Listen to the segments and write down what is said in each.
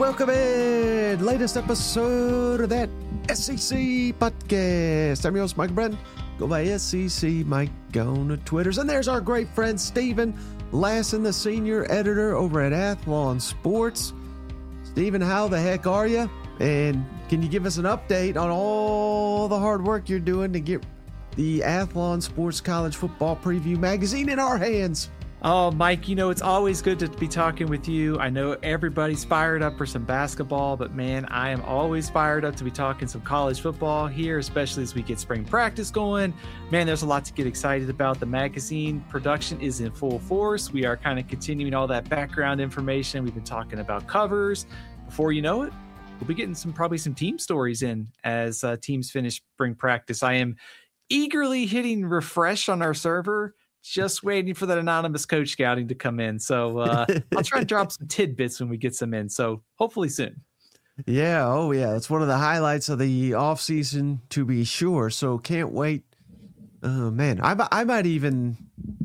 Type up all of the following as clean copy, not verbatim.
welcome in. Latest episode of that SEC podcast. I'm your host, Mike Brenton. Go by SEC Mike on the Twitters. And there's our great friend, Stephen Lasson, the senior editor over at Athlon Sports. Stephen, how the heck are you? And can you give us an update on all the hard work you're doing to get the Athlon Sports College Football Preview magazine in our hands? Oh, Mike, it's always good to be talking with you. I know everybody's fired up for some basketball, but man, I am always fired up to be talking some college football here, especially as we get spring practice going. Man, there's a lot to get excited about. The magazine production is in full force. We are kind of continuing all that background information. We've been talking about covers. Before you know it, we'll be getting probably some team stories in as teams finish spring practice. I am eagerly hitting refresh on our server, just waiting for that anonymous coach scouting to come in. So I'll try and drop some tidbits when we get some in. So hopefully soon. Yeah. Oh, yeah. It's one of the highlights of the off season, to be sure. So can't wait. Oh, man, I might even.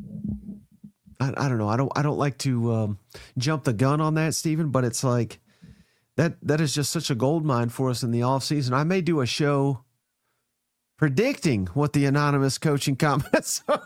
I don't know. I don't like to jump the gun on that, Stephen, but it's like that is just such a gold mine for us in the off season. I may do a show predicting what the anonymous coaching comments are.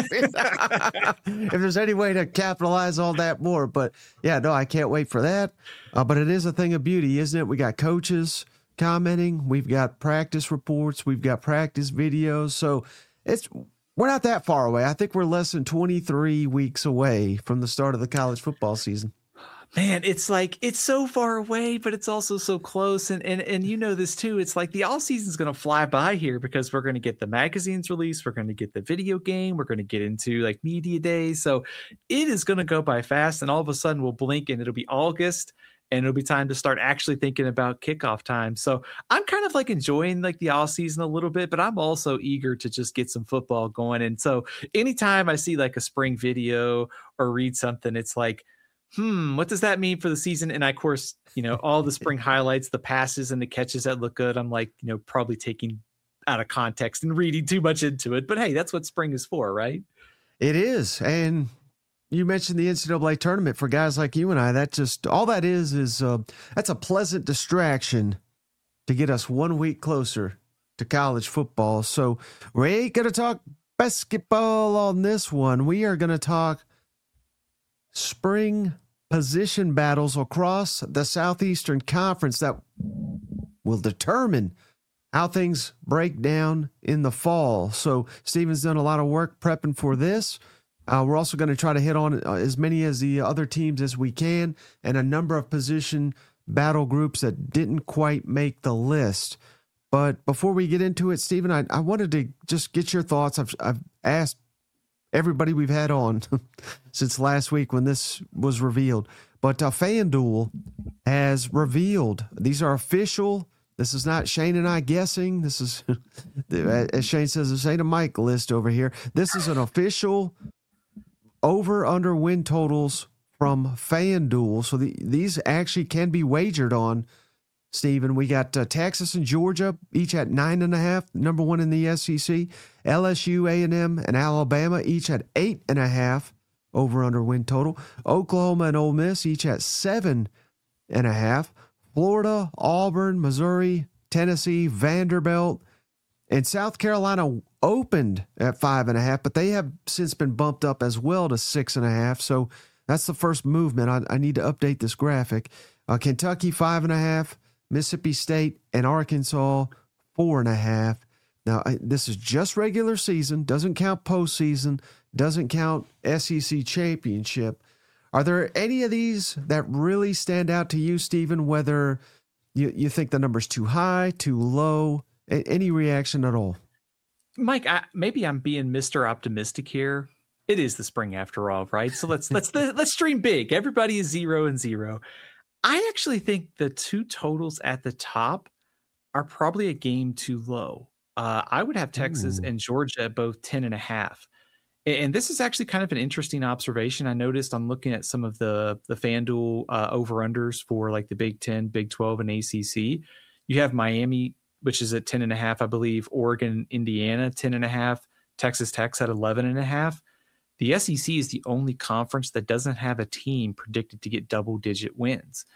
If there's any way to capitalize on that more. But yeah, no, I can't wait for that. But it is a thing of beauty, isn't it? We got coaches commenting. We've got practice reports. We've got practice videos. So we're not that far away. I think we're less than 23 weeks away from the start of the college football season. Man, it's like it's so far away, but it's also so close. And you know this too. It's like the all season's going to fly by here because we're going to get the magazines released. We're going to get the video game. We're going to get into like media days. So it is going to go by fast. And all of a sudden we'll blink and it'll be August and it'll be time to start actually thinking about kickoff time. So I'm kind of like enjoying like the all season a little bit, but I'm also eager to just get some football going. And so anytime I see like a spring video or read something, it's like, what does that mean for the season? And of course, all the spring highlights, the passes and the catches that look good, I'm like, probably taking out of context and reading too much into it. But hey, that's what spring is for, right? It is. And you mentioned the NCAA tournament for guys like you and I. That just, all that is that's a pleasant distraction to get us 1 week closer to college football. So we ain't going to talk basketball on this one. We are going to talk spring position battles across the Southeastern Conference that will determine how things break down in the fall. So Stephen's done a lot of work prepping for this. We're also going to try to hit on as many as the other teams as we can and a number of position battle groups that didn't quite make the list. But before we get into it, Stephen, I wanted to just get your thoughts. I've asked everybody we've had on since last week when this was revealed. But FanDuel has revealed, these are official. This is not Shane and I guessing. This is, as Shane says, this ain't a Mike list over here. This is an official over-under win totals from FanDuel. So these actually can be wagered on, Stephen. We got Texas and Georgia, each at 9.5, number one in the SEC. LSU, A&M, and Alabama, each at 8.5 over-under win total. Oklahoma and Ole Miss, each at 7.5. Florida, Auburn, Missouri, Tennessee, Vanderbilt, and South Carolina opened at 5.5, but they have since been bumped up as well to 6.5. So that's the first movement. I need to update this graphic. Kentucky, 5.5. Mississippi State and Arkansas, 4.5. Now, this is just regular season, doesn't count postseason, doesn't count SEC championship. Are there any of these that really stand out to you, Stephen, whether you think the number's too high, too low, any reaction at all? Mike, maybe I'm being Mr. Optimistic here. It is the spring after all, right? So let's dream big. Everybody is 0-0. I actually think the two totals at the top are probably a game too low. I would have Texas and Georgia at both 10.5. And this is actually kind of an interesting observation. I noticed I'm looking at some of the FanDuel over-unders for like the Big 10, Big 12, and ACC. You have Miami, which is at 10.5, I believe. Oregon, Indiana, 10.5. Texas Tech's at 11.5. The SEC is the only conference that doesn't have a team predicted to get double-digit wins.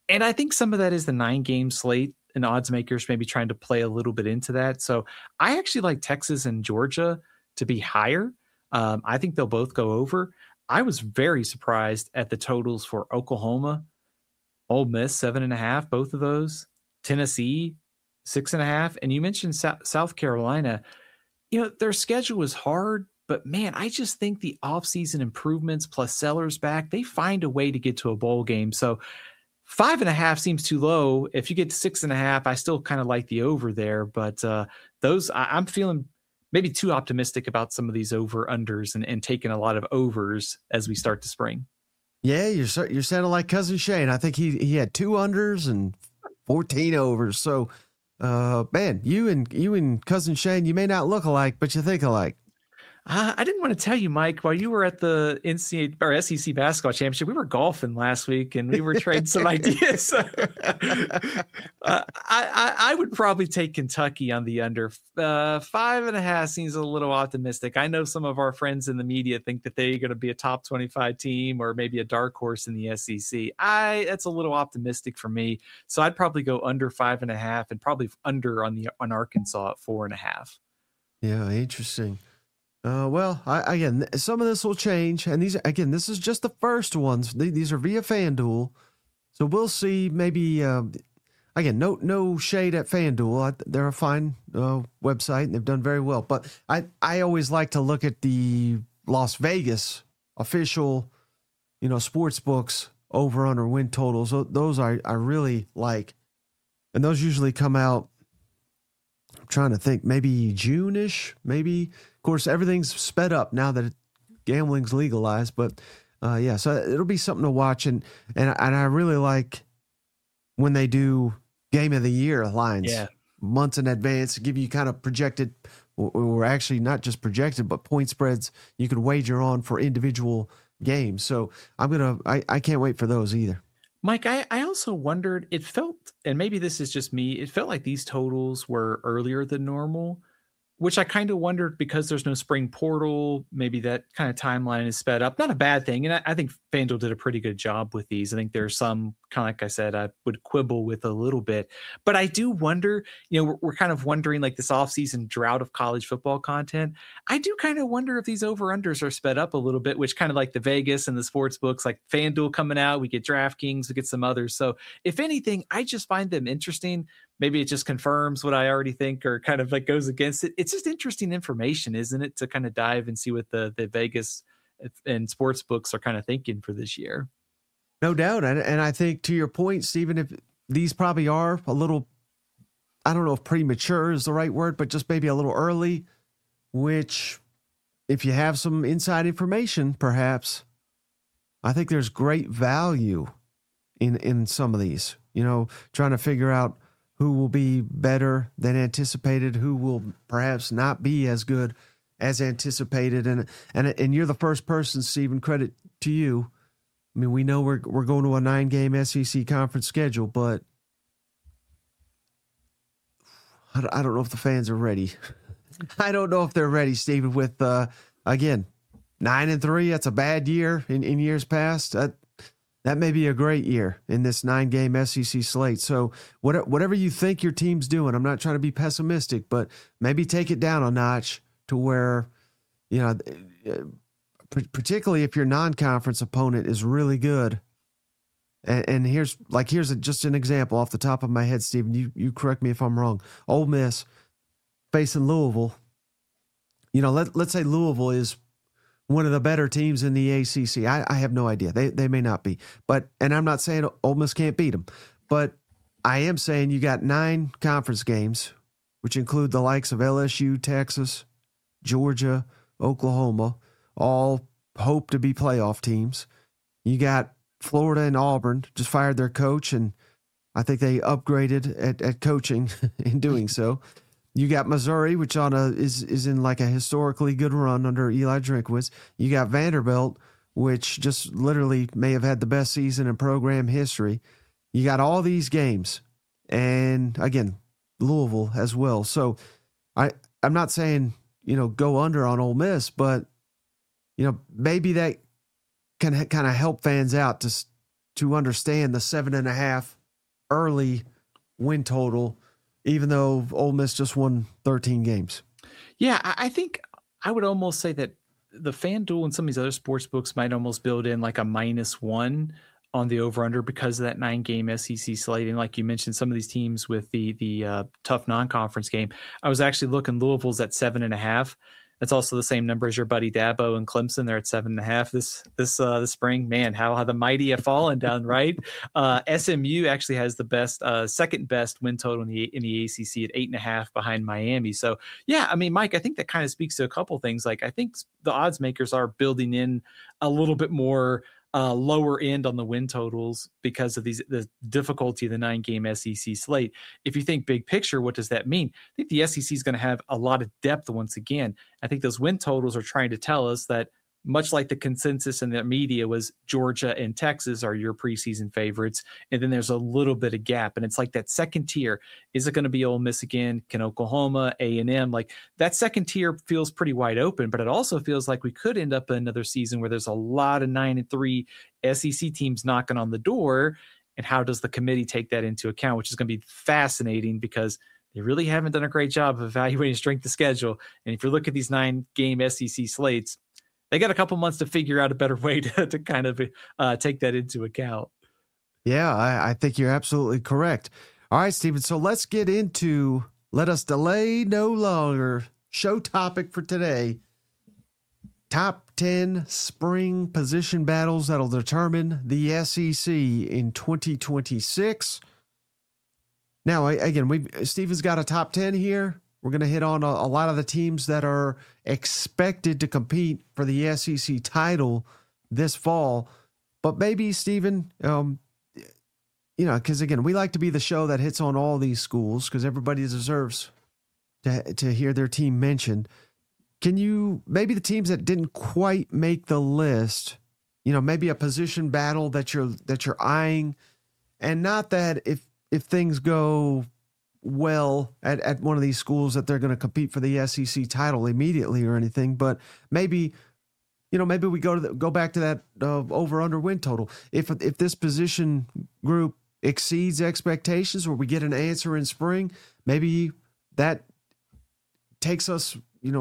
And I think some of that is the 9-game slate and odds makers maybe trying to play a little bit into that. So I actually like Texas and Georgia to be higher. I think they'll both go over. I was very surprised at the totals for Oklahoma, Ole Miss 7.5, both of those, Tennessee 6.5, and you mentioned South Carolina. Their schedule was hard, but man, I just think the offseason improvements plus Sellers back, they find a way to get to a bowl game. So 5.5 seems too low. If you get to 6.5, I still kind of like the over there, but I'm feeling maybe too optimistic about some of these over unders and taking a lot of overs as we start the spring. Yeah, you're sounding like Cousin Shane. I think he had 2 unders and 14 overs. So, man, you and Cousin Shane, you may not look alike, but you think alike. I didn't want to tell you, Mike, while you were at the NCAA or SEC basketball championship, we were golfing last week and we were trading some ideas. I would probably take Kentucky on the under. 5.5 seems a little optimistic. I know some of our friends in the media think that they're going to be a top 25 team or maybe a dark horse in the SEC. That's a little optimistic for me. So I'd probably go under 5.5 and probably under on Arkansas at 4.5. Yeah, interesting. Well, again, some of this will change, and this is just the first ones. These are via FanDuel, so we'll see. Maybe again, no shade at FanDuel. They're a fine website, and they've done very well. But I always like to look at the Las Vegas official, sports books over under win totals. Those I really like, and those usually come out. I'm trying to think, maybe June-ish, maybe. Of course, everything's sped up now that gambling's legalized, but yeah, so it'll be something to watch, and I really like when they do game of the year lines months in advance to give you kind of projected, or actually not just projected, but point spreads you could wager on for individual games. So I can't wait for those either. Mike, I also wondered, it felt, and maybe this is just me, it felt like these totals were earlier than normal, which I kind of wondered because there's no spring portal. Maybe that kind of timeline is sped up. Not a bad thing. And I think FanDuel did a pretty good job with these. I think there's some, kind of like I said, I would quibble with a little bit. But I do wonder, we're kind of wondering like this offseason drought of college football content. I do kind of wonder if these over-unders are sped up a little bit, which kind of like the Vegas and the sports books, like FanDuel coming out, we get DraftKings, we get some others. So if anything, I just find them interesting. Maybe it just confirms what I already think or kind of like goes against it. It's just interesting information, isn't it? To kind of dive and see what the Vegas and sports books are kind of thinking for this year. No doubt. And I think to your point, Stephen, if these probably are a little, I don't know if premature is the right word, but just maybe a little early, which if you have some inside information, perhaps, I think there's great value in some of these, trying to figure out who will be better than anticipated, who will perhaps not be as good as anticipated. And you're the first person, Stephen, credit to you. I mean, we know we're going to a 9-game SEC conference schedule, but I don't know if the fans are ready. I don't know if they're ready, Stephen, with, again, 9-3. That's a bad year in years past. That may be a great year in this 9-game SEC slate. So whatever you think your team's doing, I'm not trying to be pessimistic, but maybe take it down a notch to where, particularly if your non-conference opponent is really good. And here's just an example off the top of my head, Stephen. You correct me if I'm wrong. Ole Miss facing Louisville. Let's say Louisville is one of the better teams in the ACC. I have no idea. They may not be. And I'm not saying Ole Miss can't beat them, but I am saying you got 9 conference games, which include the likes of LSU, Texas, Georgia, Oklahoma, all hope to be playoff teams. You got Florida and Auburn just fired their coach, and I think they upgraded at coaching in doing so. You got Missouri, which is in like a historically good run under Eli Drinkwitz. You got Vanderbilt, which just literally may have had the best season in program history. You got all these games, and again, Louisville as well. So I'm not saying go under on Ole Miss, but maybe that can kind of help fans out to understand the 7.5 early win total, even though Ole Miss just won 13 games. Yeah, I think I would almost say that the FanDuel and some of these other sports books might almost build in like a -1 on the over-under because of that 9-game SEC slate. And like you mentioned, some of these teams with the tough non-conference game. I was actually looking, Louisville's at 7.5. That's also the same number as your buddy Dabo and Clemson. They're at 7.5 this spring. Man, how the mighty have fallen down, right? SMU actually has the best, second best win total in the ACC at 8.5 behind Miami. So yeah, I mean, Mike, I think that kind of speaks to a couple things. Like I think the odds makers are building in a little bit more lower end on the win totals because of the difficulty of the 9-game SEC slate. If you think big picture, what does that mean? I think the SEC is going to have a lot of depth once again. I think those win totals are trying to tell us that, much like the consensus in the media was Georgia and Texas are your preseason favorites, and then there's a little bit of gap, and it's like that second tier. Is it going to be Ole Miss again? Can Oklahoma, A&M? Like that second tier feels pretty wide open, but it also feels like we could end up in another season where there's a lot of 9-3 SEC teams knocking on the door, and how does the committee take that into account, which is going to be fascinating because they really haven't done a great job of evaluating strength of schedule. And if you look at these 9-game SEC slates, they got a couple months to figure out a better way to kind of take that into account. Yeah, I think you're absolutely correct. All right, Stephen. So let's get into, let us delay no longer, show topic for today. Top 10 spring position battles that'll determine the SEC in 2026. Now, again, Stephen's got a top 10 here. We're going to hit on a lot of the teams that are expected to compete for the SEC title this fall. But maybe, Stephen, because, again, we like to be the show that hits on all these schools because everybody deserves to hear their team mentioned. Can you, maybe the teams that didn't quite make the list, maybe a position battle that you're eyeing, and not that if things go well at one of these schools that they're going to compete for the SEC title immediately or anything, but maybe we go back to that over under win total. If this position group exceeds expectations, or we get an answer in spring, maybe that takes us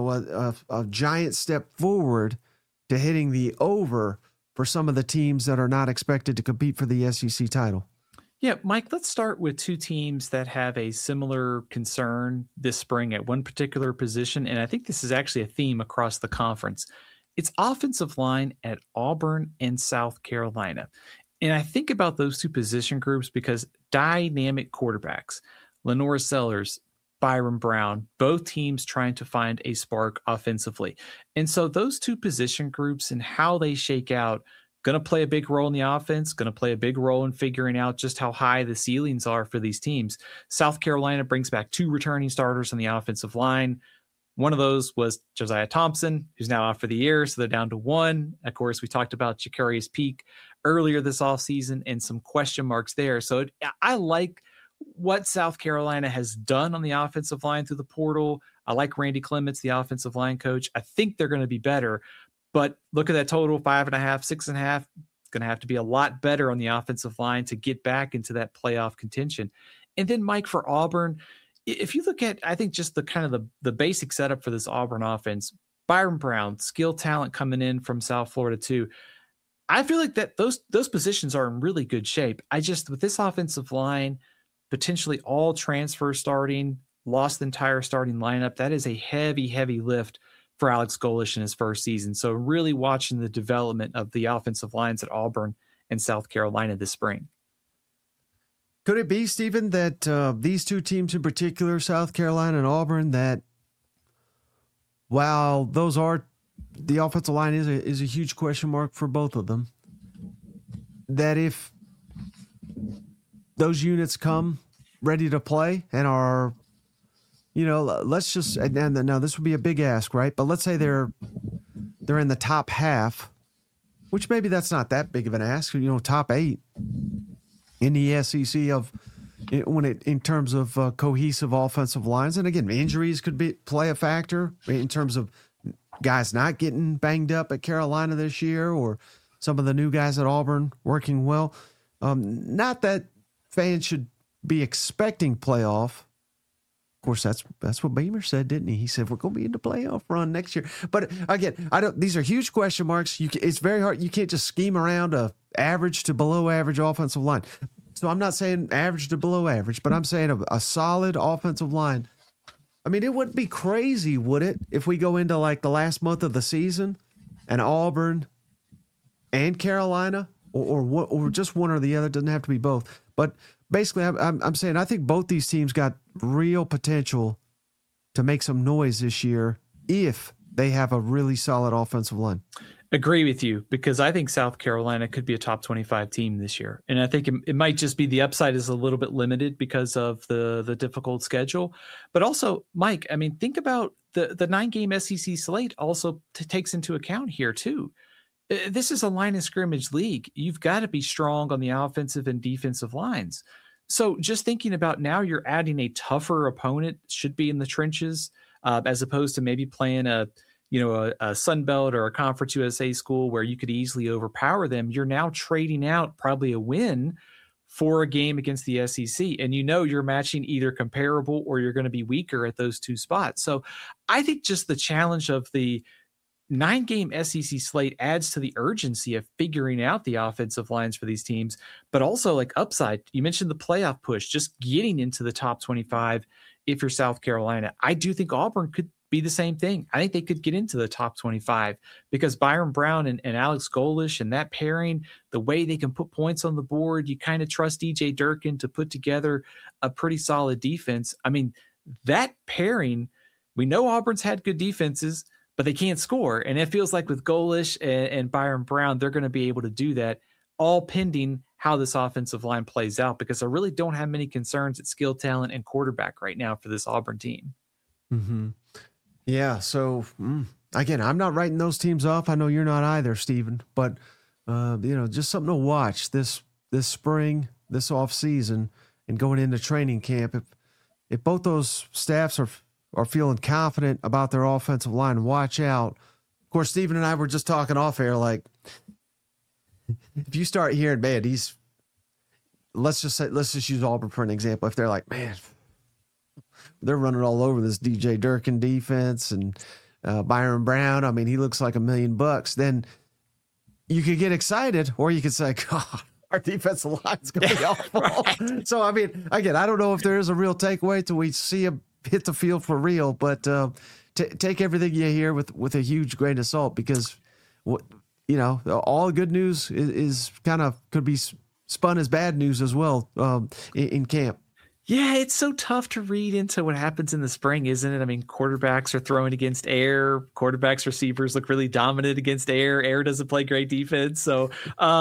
a giant step forward to hitting the over for some of the teams that are not expected to compete for the SEC title. Yeah, Mike, let's start with two teams that have a similar concern this spring at one particular position, and I think this is actually a theme across the conference. It's offensive line at Auburn and South Carolina. And I think about those two position groups because dynamic quarterbacks, Lenore Sellers, Byron Brown, both teams trying to find a spark offensively. And so those two position groups and how they shake out going to play a big role in the offense, going to play a big role in figuring out just how high the ceilings are for these teams. South Carolina brings back 2 returning starters on the offensive line. One of those was Josiah Thompson, who's now out for the year, so they're down to 1. Of course, we talked about Jacarius Peak earlier this offseason and some question marks there. So I like what South Carolina has done on the offensive line through the portal. I like Randy Clements, the offensive line coach. I think they're going to be better. But look at that total, 5.5, 6.5. It's going to have to be a lot better on the offensive line to get back into that playoff contention. And then, Mike, for Auburn, if you look at, I think, just the kind of the basic setup for this Auburn offense, Byron Brown, skill talent coming in from South Florida too. I feel like that those positions are in really good shape. With this offensive line, potentially all transfer starting, lost the entire starting lineup, that is a heavy, heavy lift for Alex Golesh in his first season. So really watching the development of the offensive lines at Auburn and South Carolina this spring. Could it be, Stephen, that these two teams in particular, South Carolina and Auburn, that while those are, the offensive line is a huge question mark for both of them, that if those units come ready to play and are, let's just, and now this would be a big ask, right? But let's say they're in the top half, which maybe that's not that big of an ask, top 8 in the SEC in terms of cohesive offensive lines. And again, injuries could play a factor in terms of guys not getting banged up at Carolina this year, or some of the new guys at Auburn working well. Not that fans should be expecting playoff. Of course, that's what Beamer said, didn't he? He said we're going to be in the playoff run next year. But again, I don't. These are huge question marks. It's very hard. You can't just scheme around a average to below average offensive line. So I'm not saying average to below average, but I'm saying a solid offensive line. I mean, it wouldn't be crazy, would it, if we go into like the last month of the season and Auburn and Carolina, or just one or the other? It doesn't have to be both, but. Basically, I'm saying I think both these teams got real potential to make some noise this year if they have a really solid offensive line. Agree with you, because I think South Carolina could be a top 25 team this year. And I think it might just be the upside is a little bit limited because of the difficult schedule. But also, Mike, I mean, think about the 9-game SEC slate also takes into account here too. This is a line of scrimmage league. You've got to be strong on the offensive and defensive lines. So just thinking about now, you're adding a tougher opponent, should be in the trenches, as opposed to maybe playing a Sun Belt or a Conference USA school where you could easily overpower them. You're now trading out probably a win for a game against the SEC. And you're matching either comparable or you're going to be weaker at those two spots. So I think just the challenge of the 9-game SEC slate adds to the urgency of figuring out the offensive lines for these teams, but also like upside. You mentioned the playoff push, just getting into the top 25 if you're South Carolina. I do think Auburn could be the same thing. I think they could get into the top 25 because Byron Brown and Alex Golesh and that pairing, the way they can put points on the board, you kind of trust DJ Durkin to put together a pretty solid defense. I mean, that pairing, we know Auburn's had good defenses, but they can't score. And it feels like with Golesh and Byron Brown, they're going to be able to do that, all pending how this offensive line plays out, because I really don't have many concerns at skill, talent, and quarterback right now for this Auburn team. Mm-hmm. Yeah, so again, I'm not writing those teams off. I know you're not either, Stephen, but just something to watch this spring, this off season, and going into training camp. If both those staffs are feeling confident about their offensive line, watch out. Of course, Stephen and I were just talking off air, like, if you start hearing, man, let's just use Auburn for an example. If they're like, man, they're running all over this DJ Durkin defense and Byron Brown, I mean, he looks like $1 million, then you could get excited, or you could say, God, our defensive line's going to be awful. Right. So, I mean, again, I don't know if there is a real takeaway till we see him hit the field for real, but take everything you hear with a huge grain of salt, because all good news is kind of could be spun as bad news as well in camp. Yeah, it's so tough to read into what happens in the spring, isn't it? I mean, quarterbacks are throwing against air. Quarterbacks, receivers look really dominant against air. Air doesn't play great defense. So,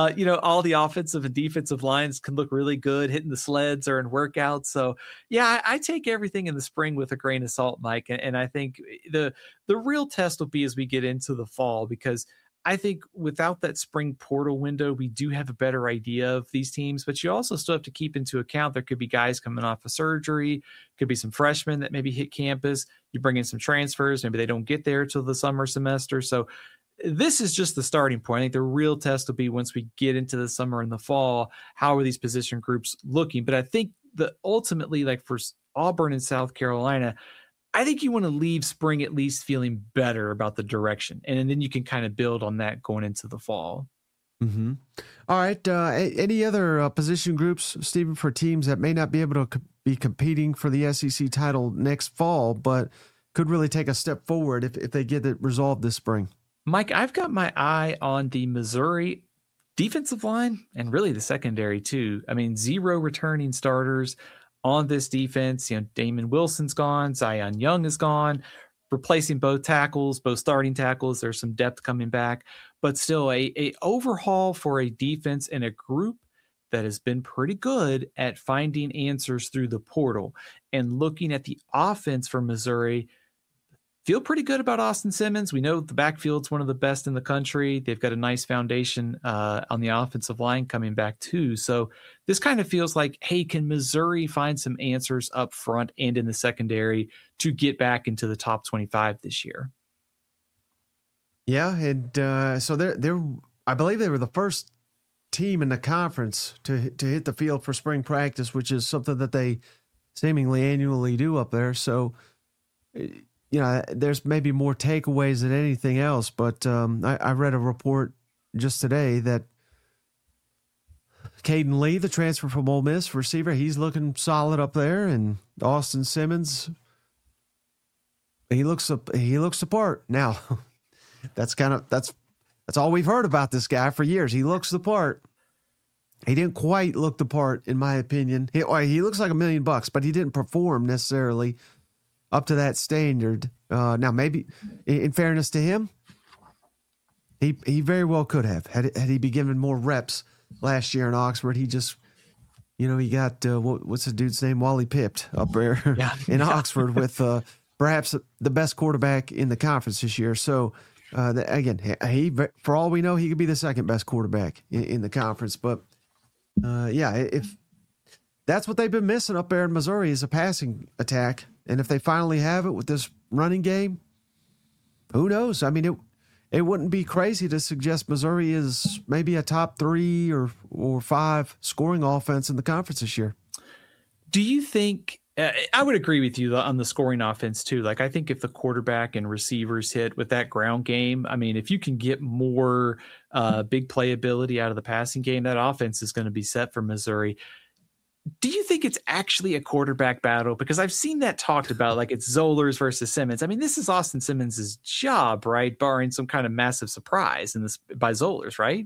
all the offensive and defensive lines can look really good hitting the sleds or in workouts. So, yeah, I take everything in the spring with a grain of salt, Mike. And I think the real test will be as we get into the fall, because I think without that spring portal window, we do have a better idea of these teams, but you also still have to keep into account there could be guys coming off of surgery, could be some freshmen that maybe hit campus. You bring in some transfers, maybe they don't get there till the summer semester. So this is just the starting point. I think the real test will be once we get into the summer and the fall, how are these position groups looking? But I think that ultimately, like for Auburn and South Carolina, I think you want to leave spring at least feeling better about the direction, and then you can kind of build on that going into the fall. Mm-hmm. All right. Any other position groups, Stephen, for teams that may not be able to be competing for the SEC title next fall, but could really take a step forward if they get it resolved this spring? Mike, I've got my eye on the Missouri defensive line and really the secondary too. I mean, 0 returning starters on this defense. Damon Wilson's gone, Zion Young is gone, replacing both tackles, both starting tackles. There's some depth coming back, but still a overhaul for a defense and a group that has been pretty good at finding answers through the portal. And looking at the offense for Missouri, feel pretty good about Austin Simmons. We know the backfield's one of the best in the country. They've got a nice foundation on the offensive line coming back too. So this kind of feels like, hey, can Missouri find some answers up front and in the secondary to get back into the top 25 this year? Yeah, and so they're I believe they were the first team in the conference to hit the field for spring practice, which is something that they seemingly annually do up there. So, there's maybe more takeaways than anything else. But I read a report just today that Caden Lee, the transfer from Ole Miss receiver, he's looking solid up there, and Austin Simmons, he looks the part. Now, that's all we've heard about this guy for years. He looks the part. He didn't quite look the part, in my opinion. He looks like $1 million, but he didn't perform necessarily up to that standard. Now, maybe in fairness to him, he very well could have had he been given more reps last year in Oxford. He just, he got what's the dude's name? Wally Pipped up there in Oxford with perhaps the best quarterback in the conference this year. So again, he for all we know, he could be the second best quarterback in the conference. But if that's what they've been missing up there in Missouri is a passing attack, and if they finally have it with this running game, who knows? I mean, it wouldn't be crazy to suggest Missouri is maybe a top 3 or 5 scoring offense in the conference this year. Do you think I would agree with you on the scoring offense too? Like, I think if the quarterback and receivers hit with that ground game, I mean, if you can get more big playability out of the passing game, that offense is going to be set for Missouri. Do you think it's actually a quarterback battle? Because I've seen that talked about, like it's Zollers versus Simmons. I mean, this is Austin Simmons' job, right? Barring some kind of massive surprise in this by Zollers, right?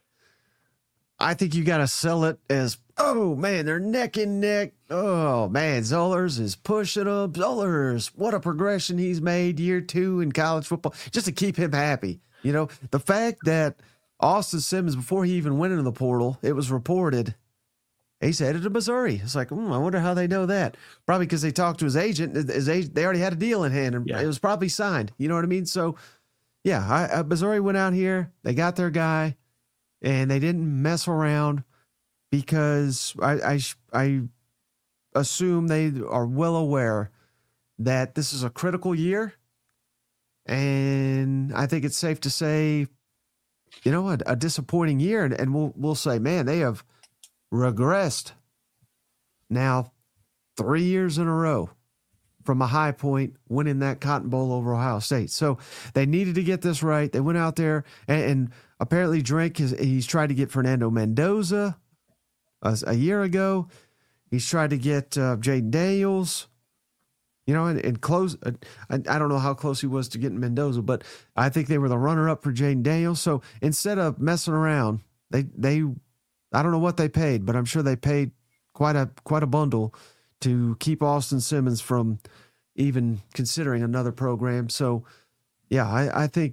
I think you got to sell it as, oh man, they're neck and neck. Oh man, Zollers is pushing up. Zollers, what a progression he's made year 2 in college football, just to keep him happy. The fact that Austin Simmons, before he even went into the portal, it was reported he's headed to Missouri. It's like, I wonder how they know that. Probably because they talked to his agent. They already had a deal in hand, and it was probably signed. You know what I mean? So, Missouri went out here. They got their guy, and they didn't mess around because I assume they are well aware that this is a critical year, and I think it's safe to say, a disappointing year, and we'll say, man, they have regressed now 3 years in a row from a high point, winning that Cotton Bowl over Ohio State. So they needed to get this right. They went out there and apparently Drink he's tried to get Fernando Mendoza a year ago. He's tried to get Jaden Daniels, and close. I don't know how close he was to getting Mendoza, but I think they were the runner up for Jaden Daniels. So instead of messing around, they I don't know what they paid, but I'm sure they paid quite a bundle to keep Austin Simmons from even considering another program. So, I think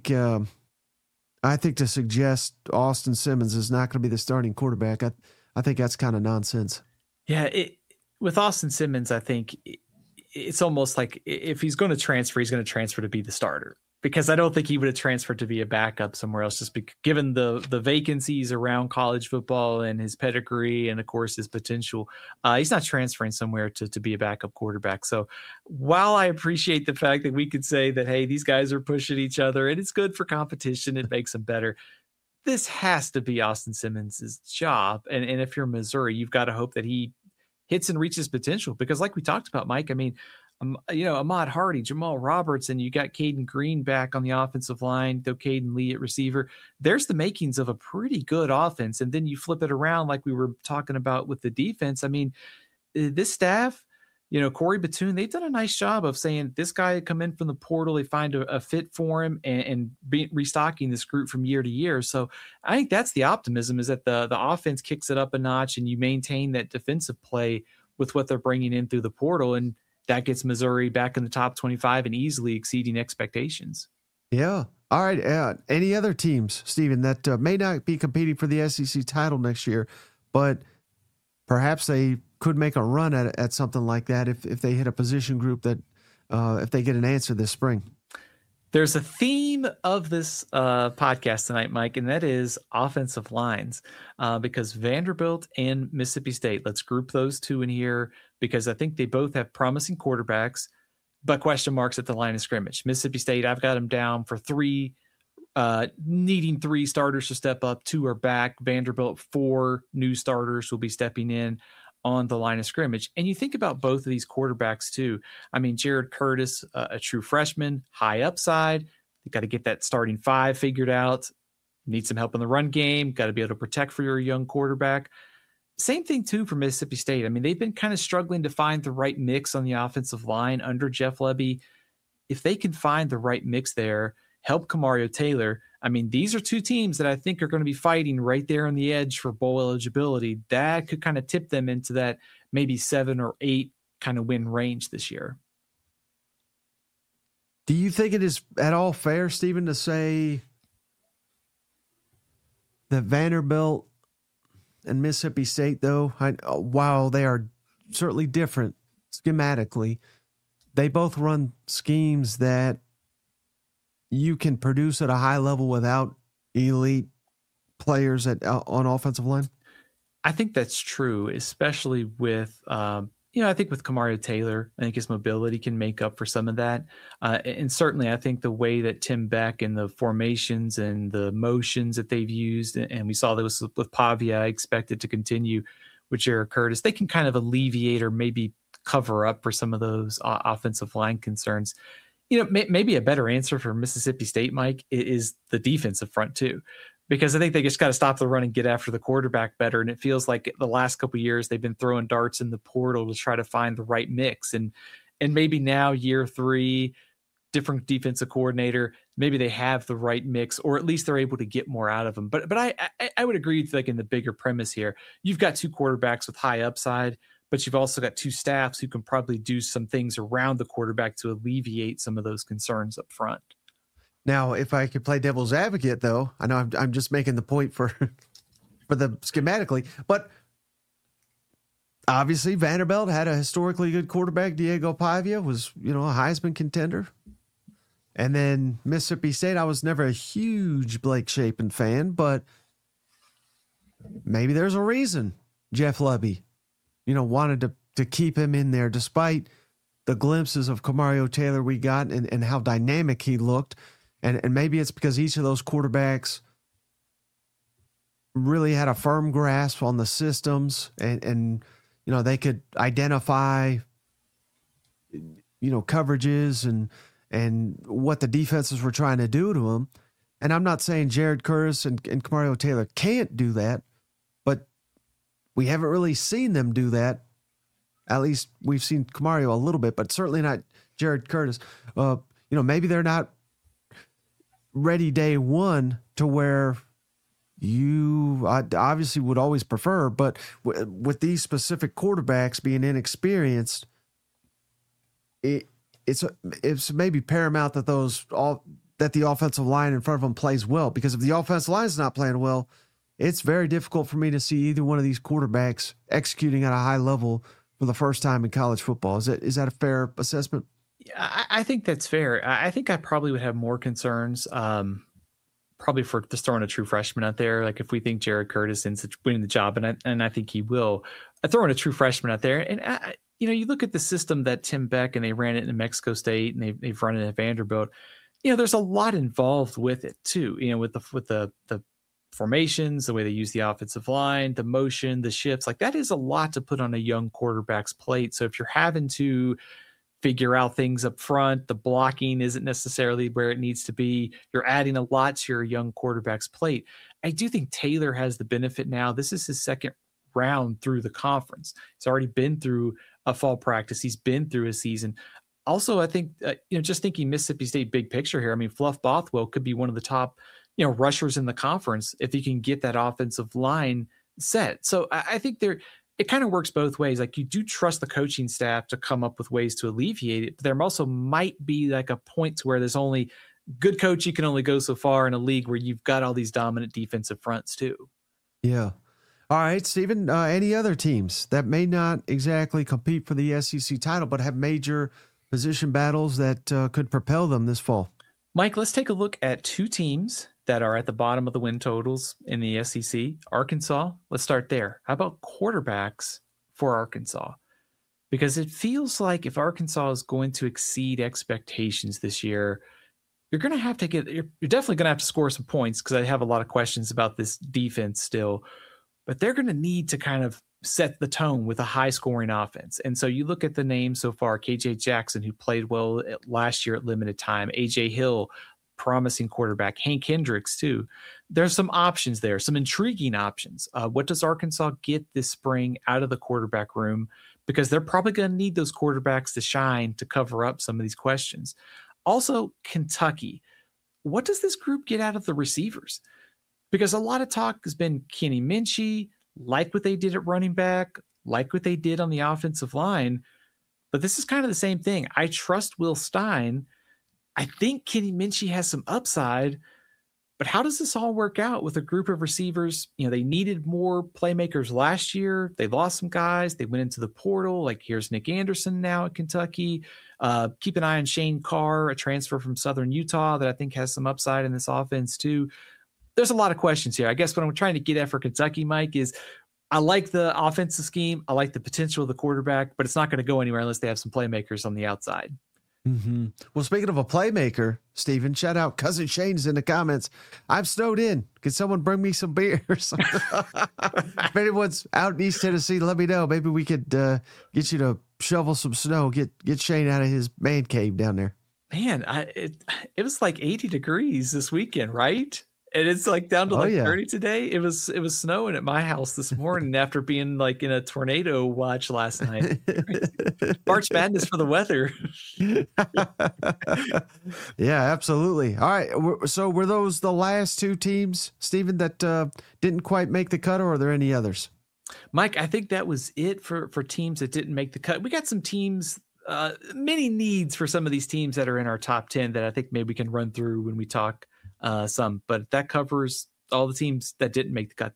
to suggest Austin Simmons is not going to be the starting quarterback, I think that's kind of nonsense. Yeah, with Austin Simmons, I think it's almost like if he's going to transfer, he's going to transfer to be the starter. Because I don't think he would have transferred to be a backup somewhere else, just given the vacancies around college football and his pedigree and, of course, his potential. He's not transferring somewhere to be a backup quarterback. So while I appreciate the fact that we could say that, hey, these guys are pushing each other and it's good for competition, it makes them better, this has to be Austin Simmons' job. And if you're Missouri, you've got to hope that he hits and reaches potential. Because like we talked about, Mike, I mean, Ahmad Hardy, Jamal Roberts, and you got Caden Green back on the offensive line, though Caden Lee at receiver. There's the makings of a pretty good offense. And then you flip it around like we were talking about with the defense. I mean, this staff, Corey Batoon, they've done a nice job of saying this guy come in from the portal, they find a fit for him and restocking this group from year to year. So I think that's the optimism, is that the offense kicks it up a notch and you maintain that defensive play with what they're bringing in through the portal. And that gets Missouri back in the top 25 and easily exceeding expectations. Yeah. All right. Any other teams, Stephen, that may not be competing for the SEC title next year, but perhaps they could make a run at something like that if they hit a position group that if they get an answer this spring? There's a theme of this podcast tonight, Mike, and that is offensive lines, because Vanderbilt and Mississippi State, let's group those two in here because I think they both have promising quarterbacks, but question marks at the line of scrimmage. Mississippi State, I've got them down for 3 needing 3 starters to step up. 2 are back. Vanderbilt, 4 new starters will be stepping in on the line of scrimmage. And you think about both of these quarterbacks too. I mean, Jared Curtis, a true freshman, high upside. You got to get that starting 5 figured out. Need some help in the run game. Got to be able to protect for your young quarterback. Same thing too for Mississippi State. I mean, they've been kind of struggling to find the right mix on the offensive line under Jeff Lebby. If they can find the right mix there, help Kamario Taylor. I mean, these are 2 teams that I think are going to be fighting right there on the edge for bowl eligibility. That could kind of tip them into that maybe 7 or 8 kind of win range this year. Do you think it is at all fair, Stephen, to say that Vanderbilt and Mississippi State, though, while they are certainly different schematically, they both run schemes that you can produce at a high level without elite players on offensive line? I think that's true, especially with, I think with Kamario Taylor. I think his mobility can make up for some of that. And certainly I think the way that Tim Beck and the formations and the motions that they've used, and we saw this with Pavia, I expect it to continue with Jared Curtis, they can kind of alleviate or maybe cover up for some of those offensive line concerns. Maybe a better answer for Mississippi State, Mike, is the defensive front too, because I think they just got to stop the run and get after the quarterback better. And it feels like the last couple of years they've been throwing darts in the portal to try to find the right mix. And maybe now year 3, different defensive coordinator, maybe they have the right mix, or at least they're able to get more out of them. But I would agree with, like, in the bigger premise here, you've got 2 quarterbacks with high upside, but you've also got 2 staffs who can probably do some things around the quarterback to alleviate some of those concerns up front. Now, if I could play devil's advocate, though, I know I'm just making the point for the schematically, but obviously Vanderbilt had a historically good quarterback. Diego Pavia was, a Heisman contender. And then Mississippi State, I was never a huge Blake Shapen fan, but maybe there's a reason Jeff Lebby, wanted to keep him in there despite the glimpses of Kamario Taylor we got and how dynamic he looked. And maybe it's because each of those quarterbacks really had a firm grasp on the systems and they could identify, coverages and what the defenses were trying to do to them. And I'm not saying Jared Curtis and Kamario Taylor can't do that, but we haven't really seen them do that. At least we've seen Kamario a little bit, but certainly not Jared Curtis. Maybe they're not ready day one to where you obviously would always prefer, but with these specific quarterbacks being inexperienced, it's maybe paramount that that the offensive line in front of them plays well, because if the offensive line is not playing well, it's very difficult for me to see either one of these quarterbacks executing at a high level for the first time in college football. Is that a fair assessment? I think that's fair. I think I probably would have more concerns, probably for just throwing a true freshman out there. Like if we think Jared Curtis ends up winning the job, and I think he will, throwing a true freshman out there. And you look at the system that Tim Beck and they ran it in New Mexico State and they've run it at Vanderbilt. There's a lot involved with it too. With the formations, the way they use the offensive line, the motion, the shifts, like that is a lot to put on a young quarterback's plate. So if you're having to figure out things up front, the blocking isn't necessarily where it needs to be, you're adding a lot to your young quarterback's plate. I do think Taylor has the benefit now. This is his second round through the conference. He's already been through a fall practice. He's been through a season. Also, I think, just thinking Mississippi State big picture here, I mean, Fluff Bothwell could be one of the top, rushers in the conference if he can get that offensive line set. So I think it kind of works both ways. Like you do trust the coaching staff to come up with ways to alleviate it, but there also might be like a point to where there's only good coach. You can only go so far in a league where you've got all these dominant defensive fronts too. Yeah. All right, Stephen, any other teams that may not exactly compete for the SEC title, but have major position battles that could propel them this fall? Mike, let's take a look at 2 teams that are at the bottom of the win totals in the SEC. Arkansas, let's start there. How about quarterbacks for Arkansas? Because it feels like if Arkansas is going to exceed expectations this year, you're going to have to you're definitely going to have to score some points, because I have a lot of questions about this defense still, but they're going to need to kind of set the tone with a high scoring offense. And so you look at the names so far: KJ Jackson, who played well last year at limited time, AJ Hill, promising quarterback, Hank Hendricks too. There's some options there, some intriguing options. What does Arkansas get this spring out of the quarterback room? Because they're probably going to need those quarterbacks to shine to cover up some of these questions. Also, Kentucky. What does this group get out of the receivers? Because a lot of talk has been Kenny Minchey, like what they did at running back, like what they did on the offensive line. But this is kind of the same thing. I trust Will Stein. I think Kenny Minchey has some upside. But how does this all work out with a group of receivers? They needed more playmakers last year. They lost some guys. They went into the portal. Like, here's Nick Anderson now at Kentucky. Keep an eye on Shane Carr, a transfer from Southern Utah that I think has some upside in this offense too. There's a lot of questions here. I guess what I'm trying to get at for Kentucky, Mike, is I like the offensive scheme. I like the potential of the quarterback, but it's not going to go anywhere unless they have some playmakers on the outside. Mm-hmm. Well, speaking of a playmaker, Stephen, shout out Cousin Shane's in the comments. I'm snowed in. Can someone bring me some beers? If anyone's out in East Tennessee, let me know. Maybe we could get you to shovel some snow. Get Shane out of his man cave down there. Man, it was like 80 degrees this weekend, right? And it's like down to 30 today. It was snowing at my house this morning after being like in a tornado watch last night. March Madness for the weather. Yeah, absolutely. All right. So were those the last two teams, Stephen, that didn't quite make the cut, or are there any others? Mike, I think that was it for teams that didn't make the cut. We got some teams, many needs for some of these teams that are in our top 10 that I think maybe we can run through when we talk some, but that covers all the teams that didn't make the cut.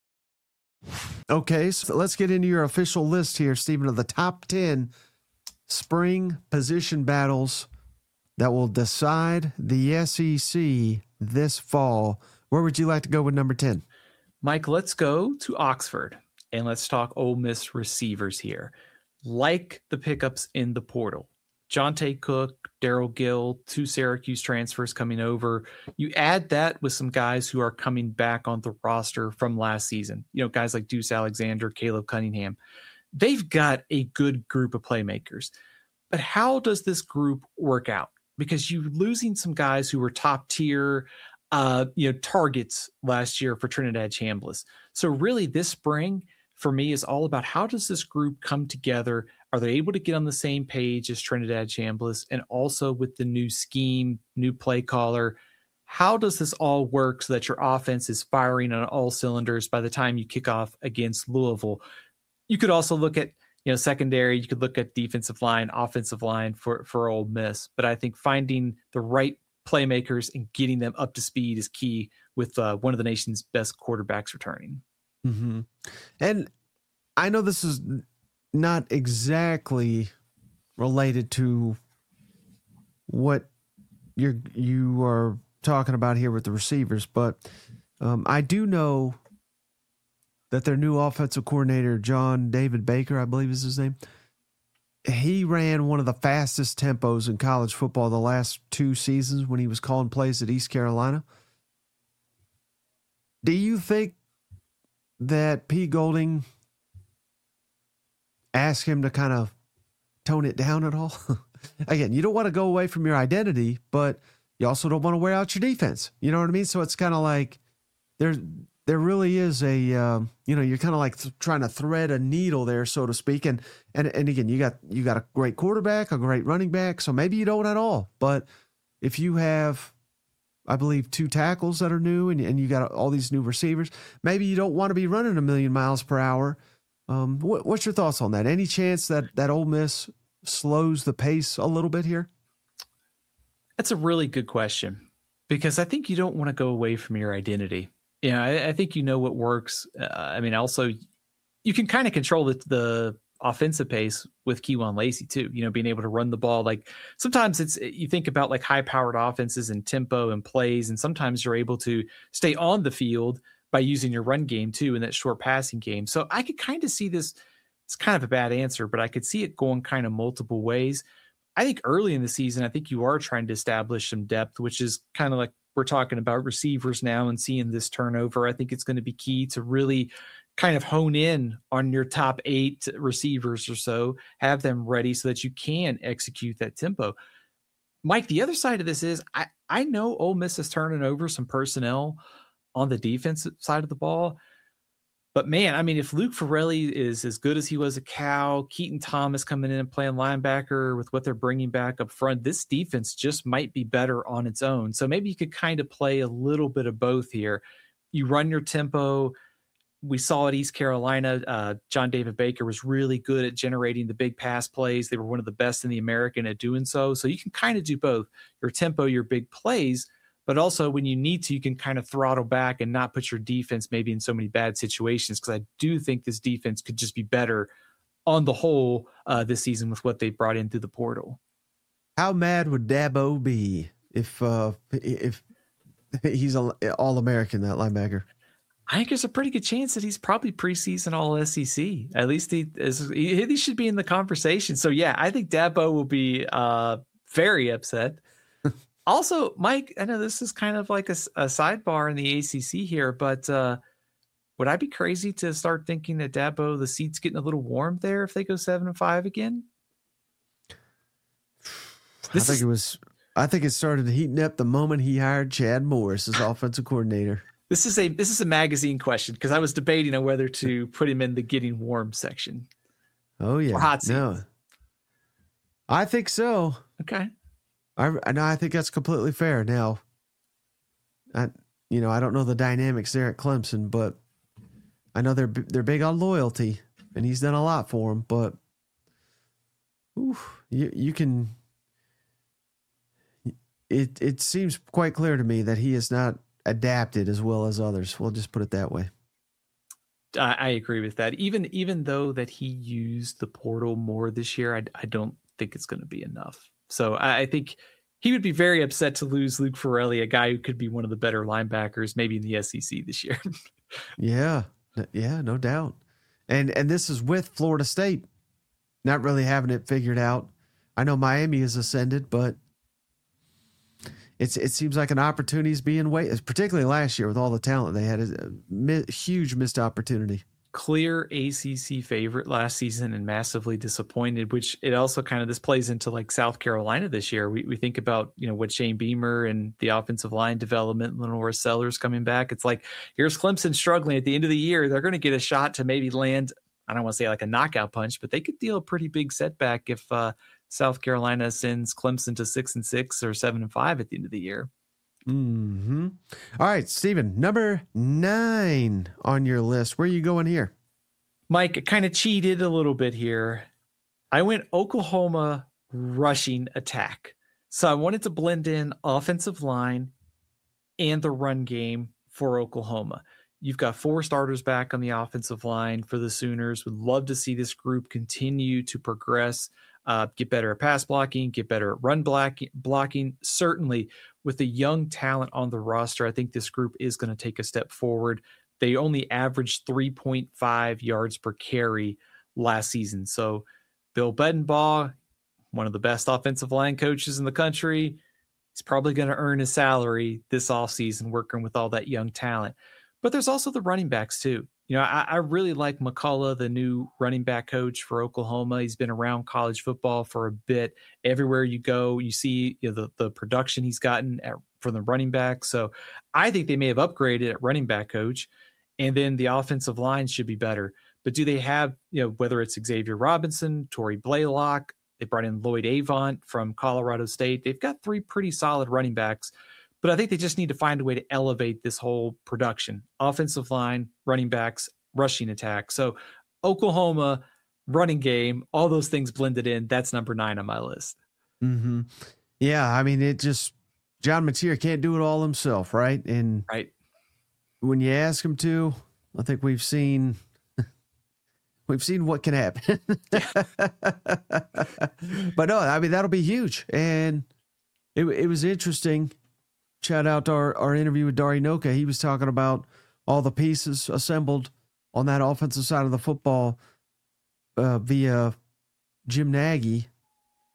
Okay, so let's get into your official list here, Stephen, of the top 10 spring position battles that will decide the SEC this fall. Where would you like to go with number 10? Mike, let's go to Oxford and let's talk Ole Miss receivers here. Like the pickups in the portal, Jonte Cook, Daryl Gill, 2 Syracuse transfers coming over. You add that with some guys who are coming back on the roster from last season. Guys like Deuce Alexander, Caleb Cunningham. They've got a good group of playmakers. But how does this group work out? Because you're losing some guys who were top tier, targets last year for Trinidad Chambliss. So really this spring for me is all about how does this group come together? Are they able to get on the same page as Trinidad Chambliss, and also with the new scheme, new play caller? How does this all work so that your offense is firing on all cylinders by the time you kick off against Louisville? You could also look at, secondary. You could look at defensive line, offensive line for Ole Miss. But I think finding the right playmakers and getting them up to speed is key with one of the nation's best quarterbacks returning. Mm-hmm. And I know this is not exactly related to what you are talking about here with the receivers, but I do know that their new offensive coordinator, John David Baker, I believe is his name, he ran one of the fastest tempos in college football the last 2 seasons when he was calling plays at East Carolina. Do you think that P. Golding asked him to kind of tone it down at all? Again, you don't want to go away from your identity, but you also don't want to wear out your defense. You know what I mean? So it's kind of like there really is a, you're kind of like trying to thread a needle there, so to speak. And again, you got a great quarterback, a great running back. So maybe you don't at all, but if you have, I believe, 2 tackles that are new and you got all these new receivers, maybe you don't want to be running 1,000,000 miles per hour. What's your thoughts on that? Any chance that Ole Miss slows the pace a little bit here? That's a really good question, because I think you don't want to go away from your identity. I think what works. Also, you can kind of control the offensive pace with Kewan Lacey too. Being able to run the ball. Like sometimes you think about like high-powered offenses and tempo and plays, and sometimes you're able to stay on the field by using your run game too in that short passing game. So I could kind of see this. It's kind of a bad answer, but I could see it going kind of multiple ways. I think early in the season, I think you are trying to establish some depth, which is kind of like we're talking about receivers now and seeing this turnover. I think it's going to be key to really kind of hone in on your top 8 receivers or so, have them ready so that you can execute that tempo. Mike, the other side of this is I know Ole Miss is turning over some personnel on the defensive side of the ball. But man, I mean, if Luke Farrelly is as good as he was at Cal, Keaton Thomas coming in and playing linebacker with what they're bringing back up front, this defense just might be better on its own. So maybe you could kind of play a little bit of both here. You run your tempo. We saw at East Carolina, John David Baker was really good at generating the big pass plays. They were one of the best in the American at doing so. So you can kind of do both your tempo, your big plays, but also when you need to, you can kind of throttle back and not put your defense maybe in so many bad situations. Because I do think this defense could just be better on the whole this season with what they brought in through the portal. How mad would Dabo be if he's an All-American, that linebacker? I think there's a pretty good chance that he's probably preseason All SEC. At least he should be in the conversation. So yeah, I think Dabo will be very upset. Also, Mike, I know this is kind of like a sidebar in the ACC here, but would I be crazy to start thinking that Dabo, the seat's getting a little warm there if they go 7-5 again? I think it started heating up the moment he hired Chad Morris as offensive coordinator. This is a magazine question because I was debating on whether to put him in the getting warm section. Oh yeah, hot seat. No, I think so. Okay. I think that's completely fair. Now, I don't know the dynamics there at Clemson, but I know they're big on loyalty, and he's done a lot for them. But you can. It seems quite clear to me that he has not adapted as well as others. We'll just put it that way. I agree with that. Even though that he used the portal more this year, I don't think it's going to be enough. So I think he would be very upset to lose Luke Farrelly, a guy who could be one of the better linebackers, maybe in the SEC this year. Yeah, no doubt. And this is with Florida State not really having it figured out. I know Miami has ascended, but it seems like an opportunity is being wasted, particularly last year with all the talent they had. A huge missed opportunity. Clear ACC favorite last season and massively disappointed, which it also kind of, this plays into like South Carolina this year. We think about, what Shane Beamer and the offensive line development, Lenore Sellers coming back. It's like, here's Clemson struggling at the end of the year. They're going to get a shot to maybe land, I don't want to say like a knockout punch, but they could deal a pretty big setback if South Carolina sends Clemson to 6-6 or 7-5 at the end of the year. Mm-hmm. All right, Stephen, number 9 on your list. Where are you going here? Mike, kind of cheated a little bit here. I went Oklahoma rushing attack. So I wanted to blend in offensive line and the run game for Oklahoma. You've got 4 starters back on the offensive line for the Sooners. Would love to see this group continue to progress, get better at pass blocking, get better at run blocking. Certainly, with the young talent on the roster, I think this group is going to take a step forward. They only averaged 3.5 yards per carry last season. So Bill Bedenbaugh, one of the best offensive line coaches in the country, he's probably going to earn his salary this offseason working with all that young talent. But there's also the running backs too. I really like McCullough, the new running back coach for Oklahoma. He's been around college football for a bit. Everywhere you go, you see the production he's gotten from the running back. So I think they may have upgraded at running back coach, and then the offensive line should be better. But do they have, whether it's Xavier Robinson, Torrey Blaylock, they brought in Lloyd Avant from Colorado State. They've got 3 pretty solid running backs. But I think they just need to find a way to elevate this whole production. Offensive line, running backs, rushing attack. So Oklahoma, running game, all those things blended in. That's number 9 on my list. Mm-hmm. Yeah, I mean, John Mateer can't do it all himself, right? And right. When you ask him to, I think we've seen what can happen. But no, I mean, that'll be huge. And it was interesting. Shout out to our interview with Dari Noka. He was talking about all the pieces assembled on that offensive side of the football via Jim Nagy.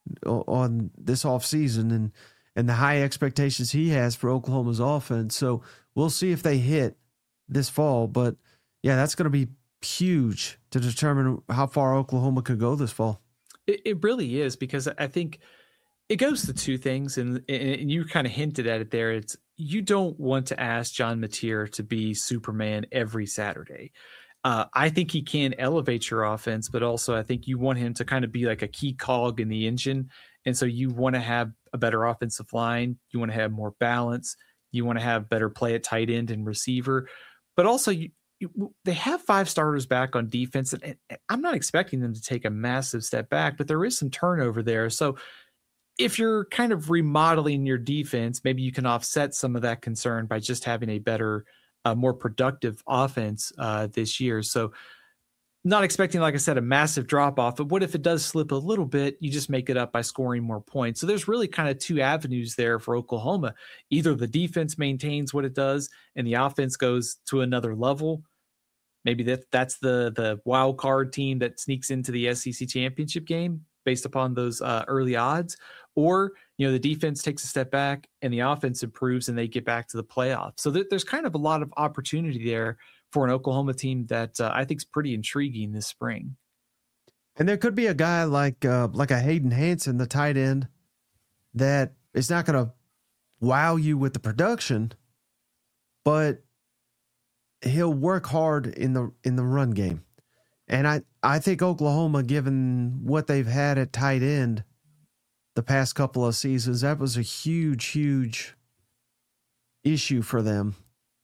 on this offseason and the high expectations he has for Oklahoma's offense. So we'll see if they hit this fall. But yeah, that's going to be huge to determine how far Oklahoma could go this fall. It really is, because I think it goes to two things, and you kind of hinted at it there. It's, you don't want to ask John Mateer to be Superman every Saturday. I think he can elevate your offense, but also I think you want him to kind of be like a key cog in the engine. And so you want to have a better offensive line. You want to have more balance. You want to have better play at tight end and receiver. But also they have 5 starters back on defense. And I'm not expecting them to take a massive step back, but there is some turnover there. So if you're kind of remodeling your defense, maybe you can offset some of that concern by just having a better, more productive offense this year. So not expecting, like I said, a massive drop off, but what if it does slip a little bit? You just make it up by scoring more points. So there's really kind of 2 avenues there for Oklahoma. Either the defense maintains what it does and the offense goes to another level. Maybe that's the wild card team that sneaks into the SEC championship game based upon those early odds. Or, the defense takes a step back and the offense improves and they get back to the playoffs. So there's kind of a lot of opportunity there for an Oklahoma team that I think is pretty intriguing this spring. And there could be a guy like a Hayden Hansen, the tight end, that is not going to wow you with the production, but he'll work hard in the run game. And I think Oklahoma, given what they've had at tight end the past couple of seasons, that was a huge, huge issue for them.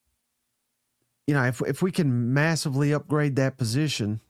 If we can massively upgrade that position,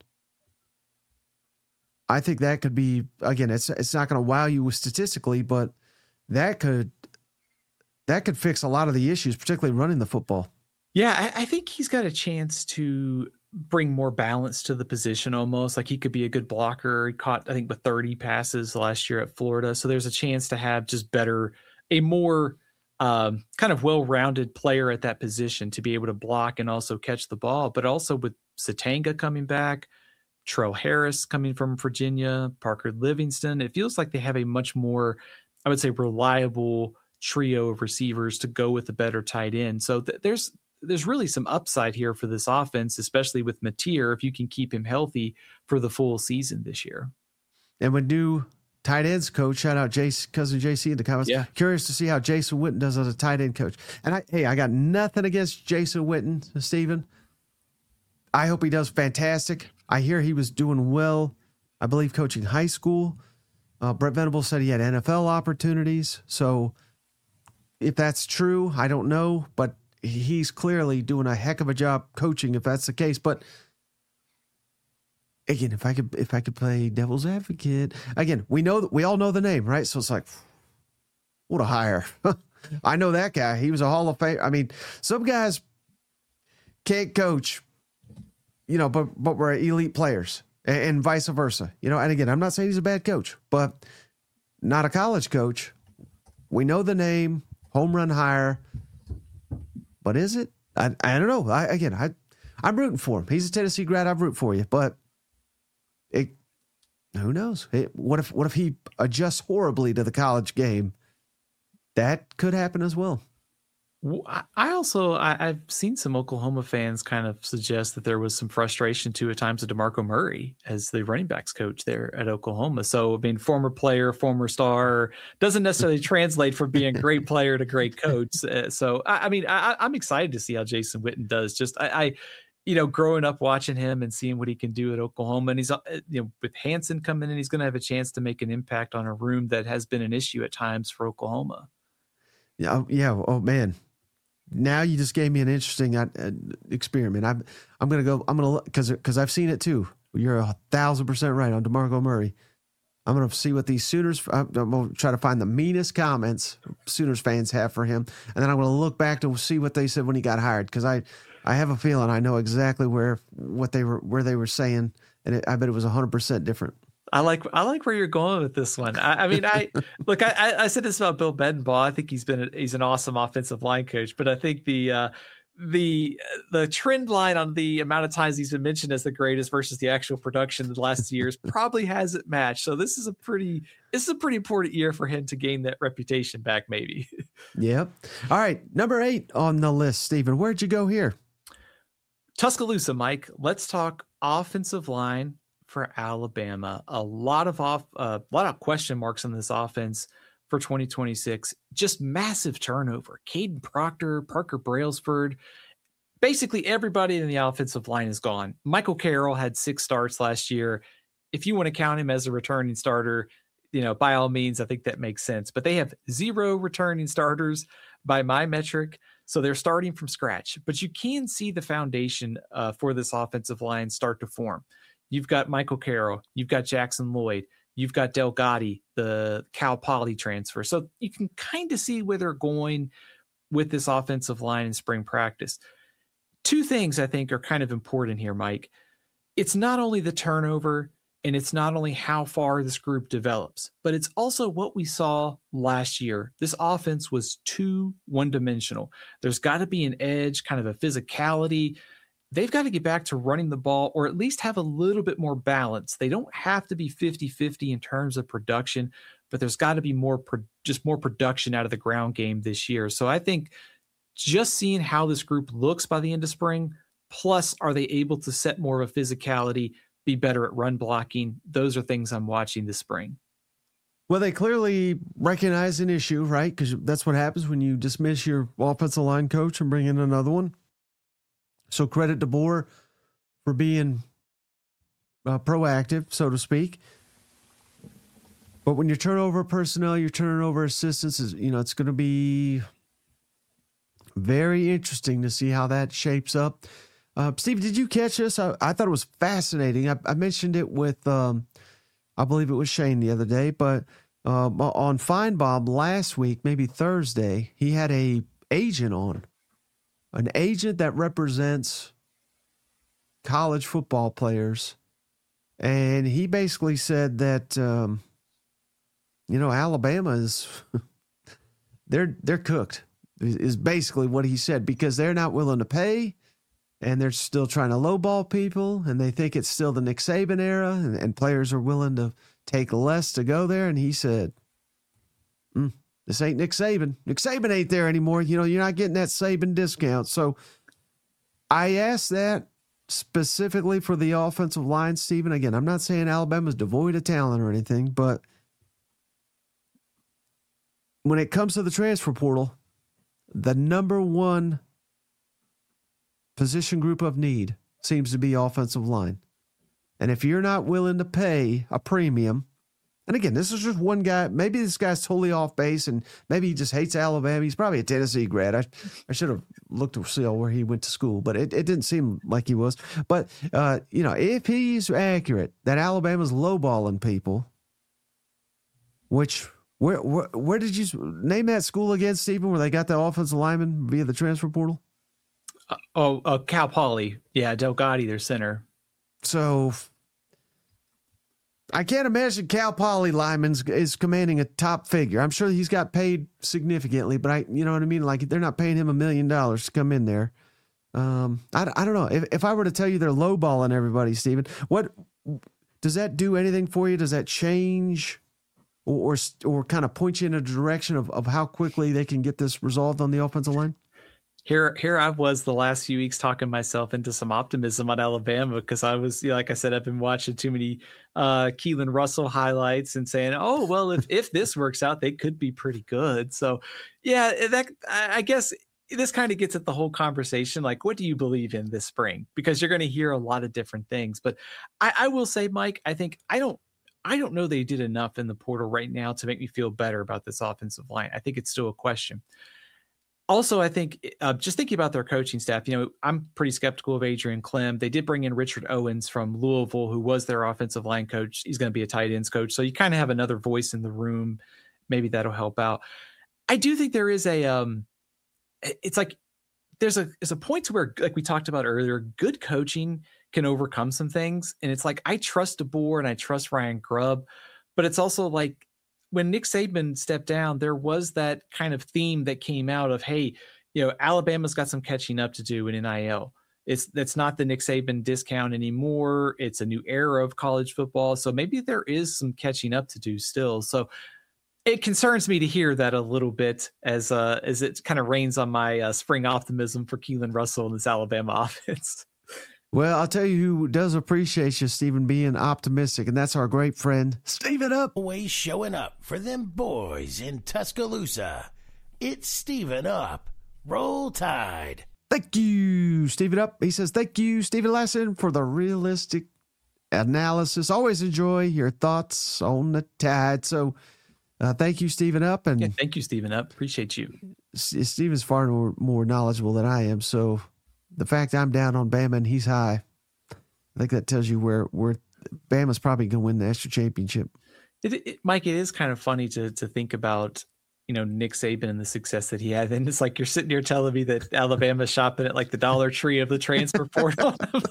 I think that could be, again, it's not going to wow you statistically, but that could fix a lot of the issues, particularly running the football. Yeah, I think he's got a chance to bring more balance to the position almost. Like he could be a good blocker. He caught, I think, with 30 passes last year at Florida. So there's a chance to have just a more kind of well-rounded player at that position to be able to block and also catch the ball. But also with Satanga coming back, Trell Harris coming from Virginia, Parker Livingston, it feels like they have a much more, I would say, reliable trio of receivers to go with a better tight end. So there's really some upside here for this offense, especially with Mateer, if you can keep him healthy for the full season this year. And when new tight ends coach, shout out cousin JC in the comments. Yeah. Curious to see how Jason Witten does as a tight end coach. And I got nothing against Jason Witten, Stephen. I hope he does fantastic. I hear he was doing well, I believe, coaching high school. Brett Venables said he had NFL opportunities. So if that's true, I don't know, but he's clearly doing a heck of a job coaching if that's the case. But again, if I could play devil's advocate, again, we all know the name, right? So it's like, what a hire. I know that guy. He was a Hall of Fame. I mean, some guys can't coach, but we're elite players and vice versa, and again, I'm not saying he's a bad coach, but not a college coach. We know the name, home run hire. But is it? I don't know. I'm rooting for him. He's a Tennessee grad. I root for you. But who knows? What if he adjusts horribly to the college game? That could happen as well. I've seen some Oklahoma fans kind of suggest that there was some frustration too at times of DeMarco Murray as the running backs coach there at Oklahoma. So, I mean, former player, former star, doesn't necessarily translate from being a great player to great coach. I'm excited to see how Jason Witten does. Just growing up watching him and seeing what he can do at Oklahoma, and he's with Hansen coming in, he's going to have a chance to make an impact on a room that has been an issue at times for Oklahoma. Yeah. Oh man. Now you just gave me an interesting experiment. I'm going to because I've seen it too. You're 1,000% right on DeMarco Murray. I'm going to see what these Sooners, I'm going to try to find the meanest comments Sooners fans have for him. And then I'm going to look back to see what they said when he got hired. Because I have a feeling I know exactly where they were saying. And I bet it was 100% different. I like where you're going with this one. I said this about Bill Bedenbaugh. I think he's an awesome offensive line coach, but I think the the trend line on the amount of times he's been mentioned as the greatest versus the actual production the last 2 years probably hasn't matched. So this is a pretty important year for him to gain that reputation back, maybe. Yep. All right, number 8 on the list, Stephen. Where'd you go here? Tuscaloosa, Mike. Let's talk offensive line for Alabama. A lot of question marks on this offense for 2026. Just massive turnover. Caden Proctor, Parker Brailsford, basically everybody in the offensive line is gone. Michael Carroll had 6 starts last year. If you want to count him as a returning starter, by all means, I think that makes sense. But they have 0 returning starters by my metric. So they're starting from scratch. But you can see the foundation for this offensive line start to form. You've got Michael Carroll. You've got Jackson Lloyd. You've got Del Gotti, the Cal Poly transfer. So you can kind of see where they're going with this offensive line in spring practice. 2 things I think are kind of important here, Mike. It's not only the turnover and it's not only how far this group develops, but it's also what we saw last year. This offense was too one-dimensional. There's got to be an edge, kind of a physicality. They've got to get back to running the ball or at least have a little bit more balance. They don't have to be 50-50 in terms of production, but there's got to be more production out of the ground game this year. So I think just seeing how this group looks by the end of spring, plus are they able to set more of a physicality, be better at run blocking? Those are things I'm watching this spring. Well, they clearly recognize an issue, right? Because that's what happens when you dismiss your offensive line coach and bring in another one. So credit DeBoer for being proactive, so to speak. But when you turn over personnel, you're turning over assistants. It's going to be very interesting to see how that shapes up. Steve, did you catch this? I thought it was fascinating. I mentioned it with, I believe it was Shane the other day, but on Feinbaum last week, maybe Thursday, he had an agent that represents college football players. And he basically said that, Alabama is, they're cooked is basically what he said, because they're not willing to pay and they're still trying to lowball people. And they think it's still the Nick Saban era and players are willing to take less to go there. And he said, this ain't Nick Saban. Nick Saban ain't there anymore. You're not getting that Saban discount. So I asked that specifically for the offensive line, Stephen. Again, I'm not saying Alabama's devoid of talent or anything, but when it comes to the transfer portal, the number one position group of need seems to be offensive line. And if you're not willing to pay a premium, and again, this is just one guy. Maybe this guy's totally off base, and maybe he just hates Alabama. He's probably a Tennessee grad. I should have looked to see where he went to school, but it didn't seem like he was. But, if he's accurate that Alabama's lowballing people, which where did you name that school again, Stephen, where they got the offensive lineman via the transfer portal? Cal Poly. Yeah, Del Gotti, their center. So I can't imagine Cal Poly lineman is commanding a top figure. I'm sure he's got paid significantly, but you know what I mean? Like, they're not paying him $1 million to come in there. I don't know. If I were to tell you they're lowballing everybody, Stephen, what does that do anything for you? Does that change or kind of point you in a direction of how quickly they can get this resolved on the offensive line? Here I was the last few weeks talking myself into some optimism on Alabama, because I was, like I said, I've been watching too many Keelan Russell highlights and saying, oh, well, if this works out, they could be pretty good. So, yeah, I guess this kind of gets at the whole conversation. Like, what do you believe in this spring? Because you're going to hear a lot of different things. But I will say, Mike, I think I don't know they did enough in the portal right now to make me feel better about this offensive line. I think it's still a question. Also, I think just thinking about their coaching staff, I'm pretty skeptical of Adrian Clem. They did bring in Richard Owens from Louisville, who was their offensive line coach. He's going to be a tight ends coach. So you kind of have another voice in the room. Maybe that'll help out. I do think there is it's like there's a point to where, like we talked about earlier, good coaching can overcome some things. And it's like, I trust DeBoer and I trust Ryan Grubb, but it's also like, when Nick Saban stepped down, there was that kind of theme that came out of, hey, Alabama's got some catching up to do in NIL. That's not the Nick Saban discount anymore. It's a new era of college football. So maybe there is some catching up to do still. So it concerns me to hear that a little bit as it kind of rains on my spring optimism for Keelan Russell and this Alabama offense. Well, I'll tell you who does appreciate you, Stephen, being optimistic, and that's our great friend, Stephen Up. Always showing up for them boys in Tuscaloosa. It's Stephen Up. Roll Tide. Thank you, Stephen Up. He says, thank you, Stephen Lassen, for the realistic analysis. Always enjoy your thoughts on the Tide. So thank you, Stephen Up. And thank you, Stephen Up. Appreciate you. Stephen's far more knowledgeable than I am. So the fact I'm down on Bama and he's high, I think that tells you where Bama's probably going to win the national championship. Mike, it is kind of funny to think about, Nick Saban and the success that he had. And it's like, you're sitting here telling me that Alabama's shopping at like the Dollar Tree of the transfer portal. I'm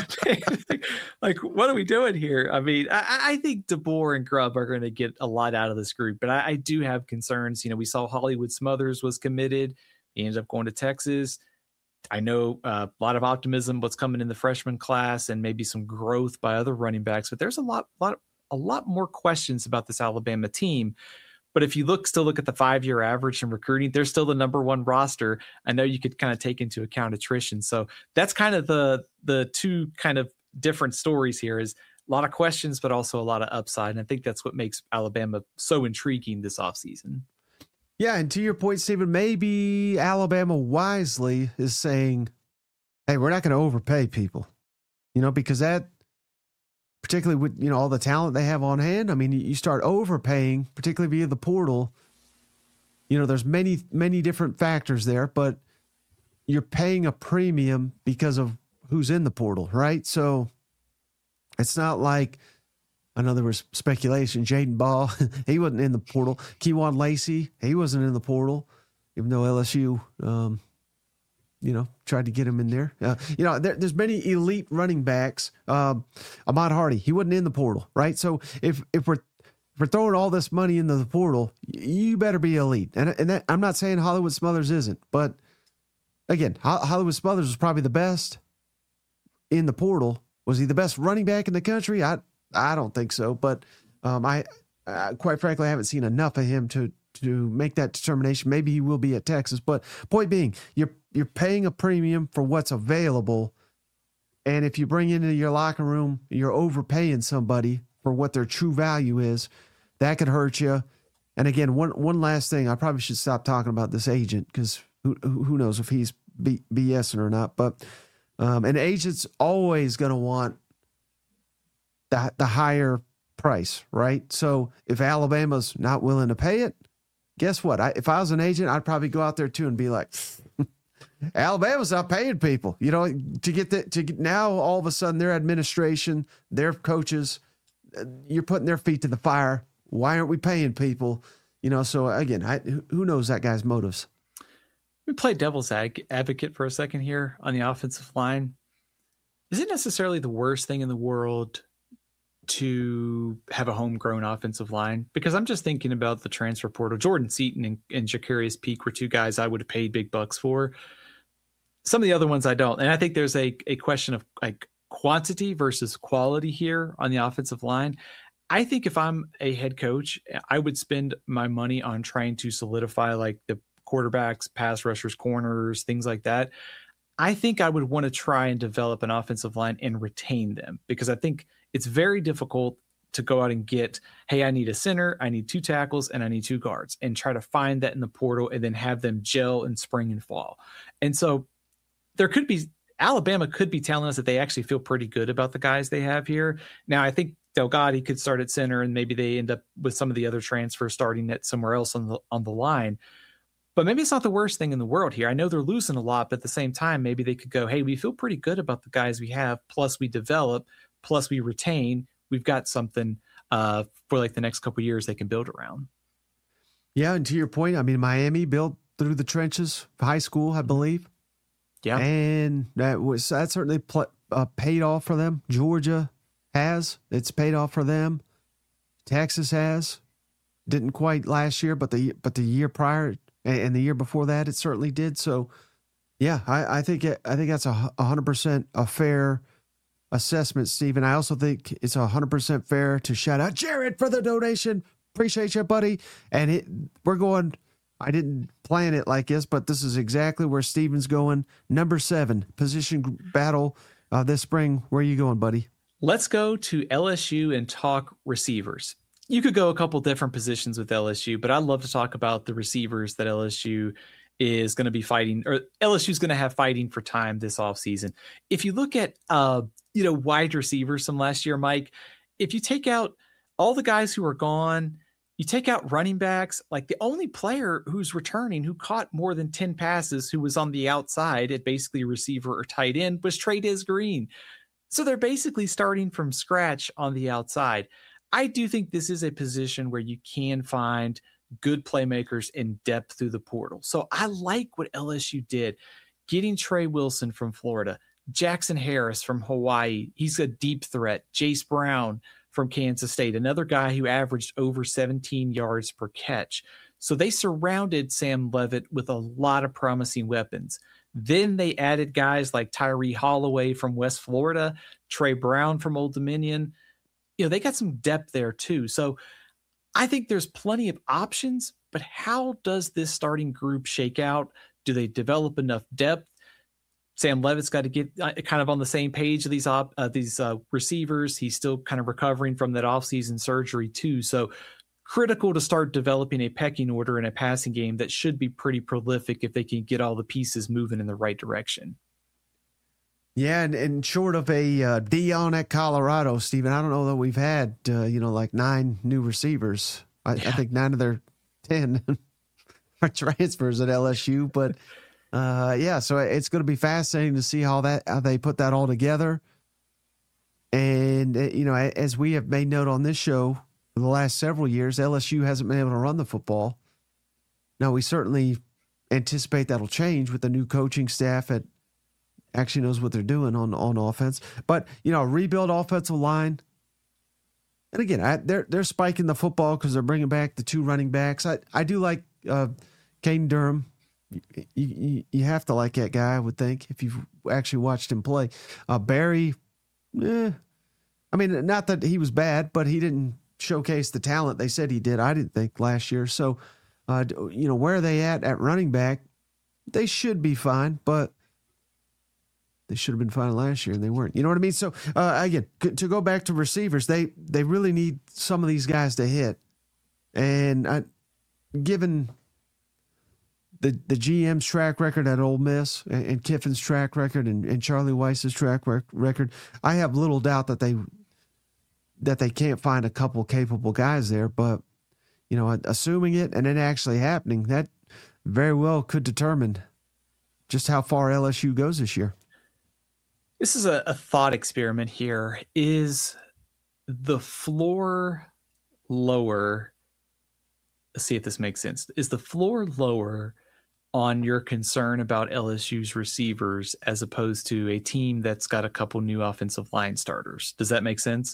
like, what are we doing here? I mean, I think DeBoer and Grubb are going to get a lot out of this group, but I do have concerns. We saw Hollywood Smothers was committed. He ended up going to Texas. I know a lot of optimism what's coming in the freshman class and maybe some growth by other running backs, but there's a lot more questions about this Alabama team. But if you still look at the 5-year average in recruiting, they're still the number one roster. I know you could kind of take into account attrition. So that's kind of the two kind of different stories here, is a lot of questions, but also a lot of upside. And I think that's what makes Alabama so intriguing this offseason. Yeah, and to your point, Stephen, maybe Alabama wisely is saying, hey, we're not going to overpay people, because that, particularly with, all the talent they have on hand, I mean, you start overpaying, particularly via the portal, there's many, many different factors there, but you're paying a premium because of who's in the portal, right? So it's not like, I know there was speculation, Jaden Ball, he wasn't in the portal. Kewan Lacey, he wasn't in the portal, even though LSU, tried to get him in there. There's many elite running backs. Ahmad Hardy, he wasn't in the portal, right? So if we're throwing all this money into the portal, you better be elite. And that, I'm not saying Hollywood Smothers isn't, but again, Hollywood Smothers was probably the best in the portal. Was he the best running back in the country? I don't think so, but I quite frankly, I haven't seen enough of him to make that determination. Maybe he will be at Texas, but point being, you're paying a premium for what's available, and if you bring into your locker room, you're overpaying somebody for what their true value is. That could hurt you. And again, one last thing, I probably should stop talking about this agent, because who knows if he's BSing or not. But an agent's always going to want the higher price, right? So if Alabama's not willing to pay it, guess what? If I was an agent, I'd probably go out there too and be like, Alabama's not paying people, now all of a sudden their administration, their coaches, you're putting their feet to the fire. Why aren't we paying people? So again, who knows that guy's motives? We play devil's advocate for a second here on the offensive line. Is it necessarily the worst thing in the world to have a homegrown offensive line? Because I'm just thinking about the transfer portal. Jordan Seaton and Jacarius Peak were two guys I would have paid big bucks for. Some of the other ones I don't. And I think there's a question of like quantity versus quality here on the offensive line. I think if I'm a head coach, I would spend my money on trying to solidify like the quarterbacks, pass rushers, corners, things like that. I think I would want to try and develop an offensive line and retain them, because I think it's very difficult to go out and get, hey, I need a center, I need 2 tackles, and I need 2 guards, and try to find that in the portal and then have them gel in spring and fall. And so Alabama could be telling us that they actually feel pretty good about the guys they have here. Now, I think Delgado could start at center, and maybe they end up with some of the other transfers starting at somewhere else on the line. But maybe it's not the worst thing in the world here. I know they're losing a lot, but at the same time, maybe they could go, hey, we feel pretty good about the guys we have, plus we develop, plus we retain. We've got something for like the next couple of years they can build around. Yeah, and to your point, I mean, Miami built through the trenches, high school, I believe. Yeah. And that certainly paid off for them. Georgia has. It's paid off for them. Texas has. Didn't quite last year, but the year prior, and the year before that it certainly did. So, yeah, I think that's 100% a fair assessment, Stephen. I also think it's 100% fair to shout out Jared for the donation. Appreciate you, buddy. And we're going. I didn't plan it like this, but this is exactly where Stephen's going. Number 7, position battle this spring. Where are you going, buddy? Let's go to LSU and talk receivers. You could go a couple different positions with LSU, but I'd love to talk about the receivers that LSU is going to be fighting, or LSU is going to have fighting for time this offseason. If you look at, wide receivers from last year, Mike, if you take out all the guys who are gone, you take out running backs, like the only player who's returning who caught more than 10 passes who was on the outside at basically receiver or tight end was Trey'Dez Green. So they're basically starting from scratch on the outside. I do think this is a position where you can find good playmakers in depth through the portal. So I like what LSU did, getting Trey Wilson from Florida, Jackson Harris from Hawaii. He's a deep threat. Jace Brown from Kansas State, another guy who averaged over 17 yards per catch. So they surrounded Sam Leavitt with a lot of promising weapons. Then they added guys like Tyree Holloway from West Florida, Trey Brown from Old Dominion. They got some depth there too. So I think there's plenty of options, but how does this starting group shake out? Do they develop enough depth? Sam Leavitt's got to get kind of on the same page of these receivers. He's still kind of recovering from that offseason surgery too. So critical to start developing a pecking order in a passing game that should be pretty prolific if they can get all the pieces moving in the right direction. Yeah, and short of a Dion at Colorado, Stephen, I don't know that we've had, like 9 new receivers. I think 9 of their 10 are transfers at LSU, but so it's going to be fascinating to see how they put that all together. And, as we have made note on this show for the last several years, LSU hasn't been able to run the football. Now, we certainly anticipate that'll change with the new coaching staff at actually knows what they're doing on offense. But, rebuild offensive line. And again, they're spiking the football because they're bringing back the 2 running backs. I do like Caden Durham. You have to like that guy, I would think, if you've actually watched him play. Barry, not that he was bad, but he didn't showcase the talent they said he did, I didn't think, last year. So, where are they at running back? They should be fine, but they should have been fine last year, and they weren't. You know what I mean? So, again, to go back to receivers, they really need some of these guys to hit. And given the GM's track record at Ole Miss and Kiffin's track record and Charlie Weiss's track record, I have little doubt that they can't find a couple capable guys there. But, assuming it and it actually happening, that very well could determine just how far LSU goes this year. This is a thought experiment here. Is the floor lower? Let's see if this makes sense. Is the floor lower on your concern about LSU's receivers as opposed to a team that's got a couple new offensive line starters? Does that make sense?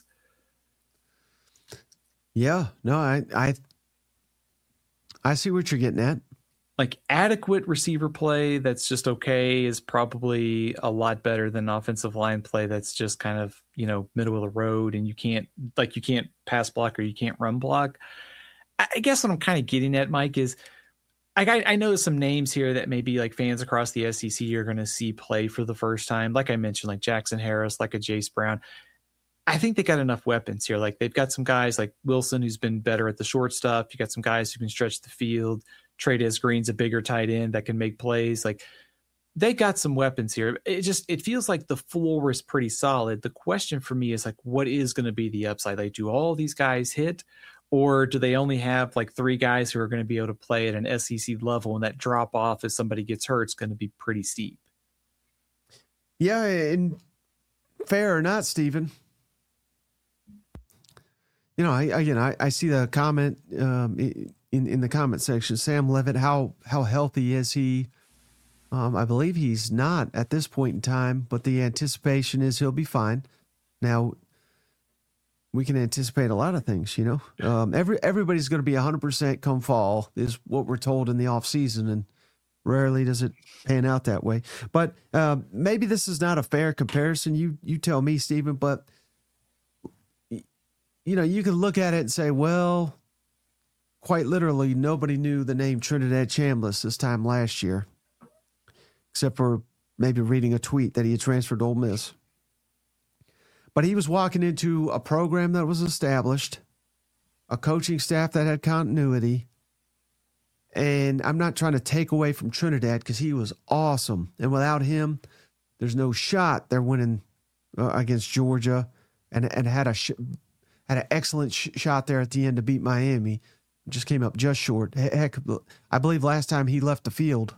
Yeah, no, I see what you're getting at. Like adequate receiver play that's just okay is probably a lot better than offensive line play that's just kind of, middle of the road and you can't pass block or you can't run block. I guess what I'm kind of getting at, Mike, is I know some names here that maybe like fans across the SEC are going to see play for the first time. Like I mentioned, like Jackson Harris, like a Jace Brown. I think they got enough weapons here. Like they've got some guys like Wilson, who's been better at the short stuff. You got some guys who can stretch the field. Trey'Dez Green's a bigger tight end that can make plays. Like they got some weapons here. It feels like the floor is pretty solid. The question for me is like, what is going to be the upside? Like, do all these guys hit, or do they only have like 3 guys who are going to be able to play at an SEC level, and that drop off if somebody gets hurt is going to be pretty steep? Yeah, and fair or not, Stephen. I see the comment in the comment section. Sam Leavitt, how healthy is he? I believe he's not at this point in time, but the anticipation is he'll be fine. Now, we can anticipate a lot of things, you know. Everybody's going to be 100% come fall is what we're told in the off season, and rarely does it pan out that way. But maybe this is not a fair comparison. You tell me, Stephen. But you know, you can look at it and say, well, quite literally, nobody knew the name Trinidad Chambliss this time last year, except for maybe reading a tweet that he had transferred to Ole Miss. But he was walking into a program that was established, a coaching staff that had continuity. And I'm not trying to take away from Trinidad because he was awesome. And without him, there's no shot they're winning against Georgia, and had an excellent shot there at the end to beat Miami. Just came up just short. Heck, I believe last time he left the field.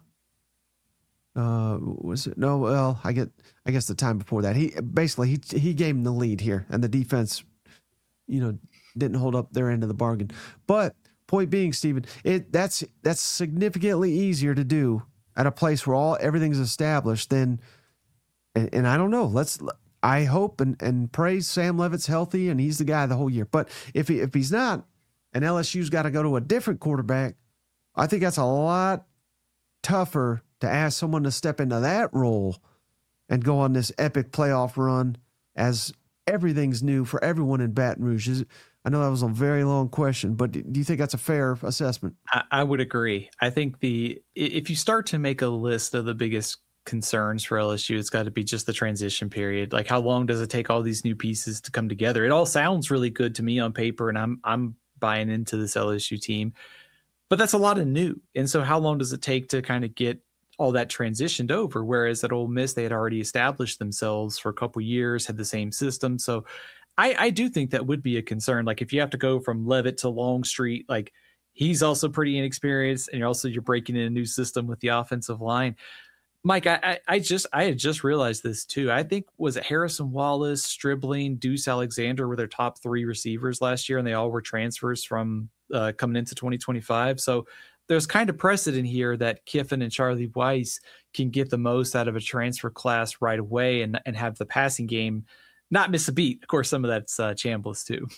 Was it? No, well, I guess the time before that. He gave him the lead here, and the defense, you know, didn't hold up their end of the bargain. But point being, Stephen, that's significantly easier to do at a place where everything's established than, and I don't know. I hope and praise Sam Leavitt's healthy and he's the guy the whole year. But if he's not, and LSU's got to go to a different quarterback, I think that's a lot tougher to ask someone to step into that role and go on this epic playoff run as everything's new for everyone in Baton Rouge. I know that was a very long question, but do you think that's a fair assessment? I would agree. I think if you start to make a list of the biggest concerns for LSU, it's got to be just the transition period. Like, how long does it take all these new pieces to come together? It all sounds really good to me on paper, and I'm buying into this LSU team, but that's a lot of new. And so how long does it take to kind of get all that transitioned over? Whereas at Ole Miss, they had already established themselves for a couple years, had the same system. So I do think that would be a concern. Like, if you have to go from Leavitt to Longstreet, like, he's also pretty inexperienced, and you're breaking in a new system with the offensive line. Mike, I had just realized this too. I think, was it Harrison Wallace, Stribling, Deuce Alexander were their top 3 receivers last year, and they all were transfers from coming into 2025. So there's kind of precedent here that Kiffin and Charlie Weiss can get the most out of a transfer class right away and have the passing game not miss a beat. Of course, some of that's Chambliss too.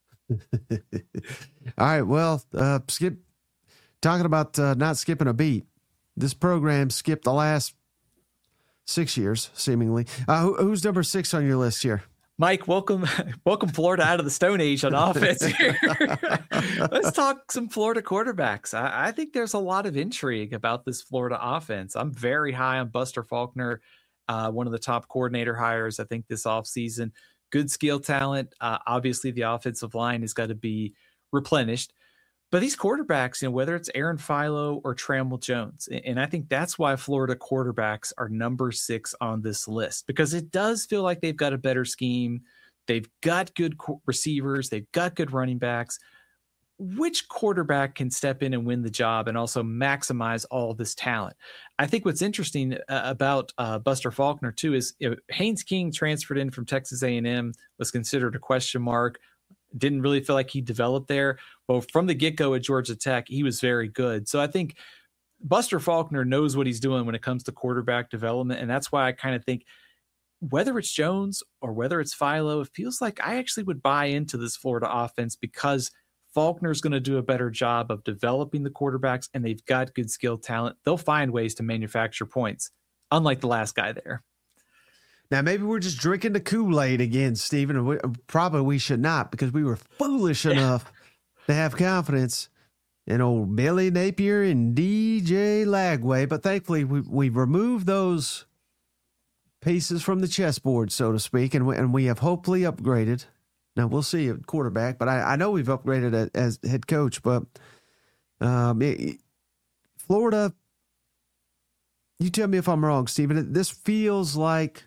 All right. Well, talking about not skipping a beat. This program skipped the last 6 years, seemingly. Who's number 6 on your list here? Mike, welcome Florida out of the Stone Age on offense here. Let's talk some Florida quarterbacks. I think there's a lot of intrigue about this Florida offense. I'm very high on Buster Faulkner, one of the top coordinator hires, I think, this offseason. Good skill talent. Obviously, the offensive line has got to be replenished. But these quarterbacks, whether it's Aaron Philo or Trammell Jones, and I think that's why Florida quarterbacks are number 6 on this list, because it does feel like they've got a better scheme. They've got good receivers. They've got good running backs. Which quarterback can step in and win the job and also maximize all this talent? I think what's interesting about Buster Faulkner, too, is Haynes King transferred in from Texas A&M, was considered a question mark. Didn't really feel like he developed there. Well, from the get-go at Georgia Tech, he was very good. So I think Buster Faulkner knows what he's doing when it comes to quarterback development, and that's why I kind of think whether it's Jones or whether it's Philo, it feels like I actually would buy into this Florida offense because Faulkner's going to do a better job of developing the quarterbacks, and they've got good skill talent. They'll find ways to manufacture points, unlike the last guy there. Now, maybe we're just drinking the Kool-Aid again, Stephen, and probably we should not, because we were foolish enough to have confidence in old Billy Napier and DJ Lagway. But thankfully, we've removed those pieces from the chessboard, so to speak, and we have hopefully upgraded. Now, we'll see at quarterback, but I know we've upgraded as head coach. But Florida, you tell me if I'm wrong, Stephen, this feels like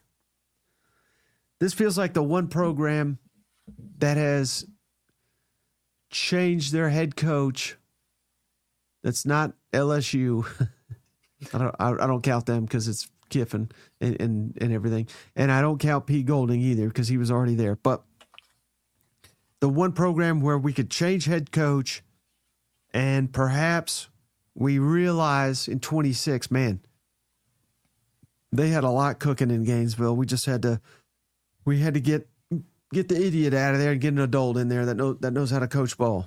the one program that has changed their head coach. That's not LSU. I don't count them because it's Kiffin and everything. And I don't count Pete Golding either because he was already there. But the one program where we could change head coach and perhaps we realize in 26, man, they had a lot cooking in Gainesville. We just had to get get the idiot out of there and get an adult in there that knows how to coach ball.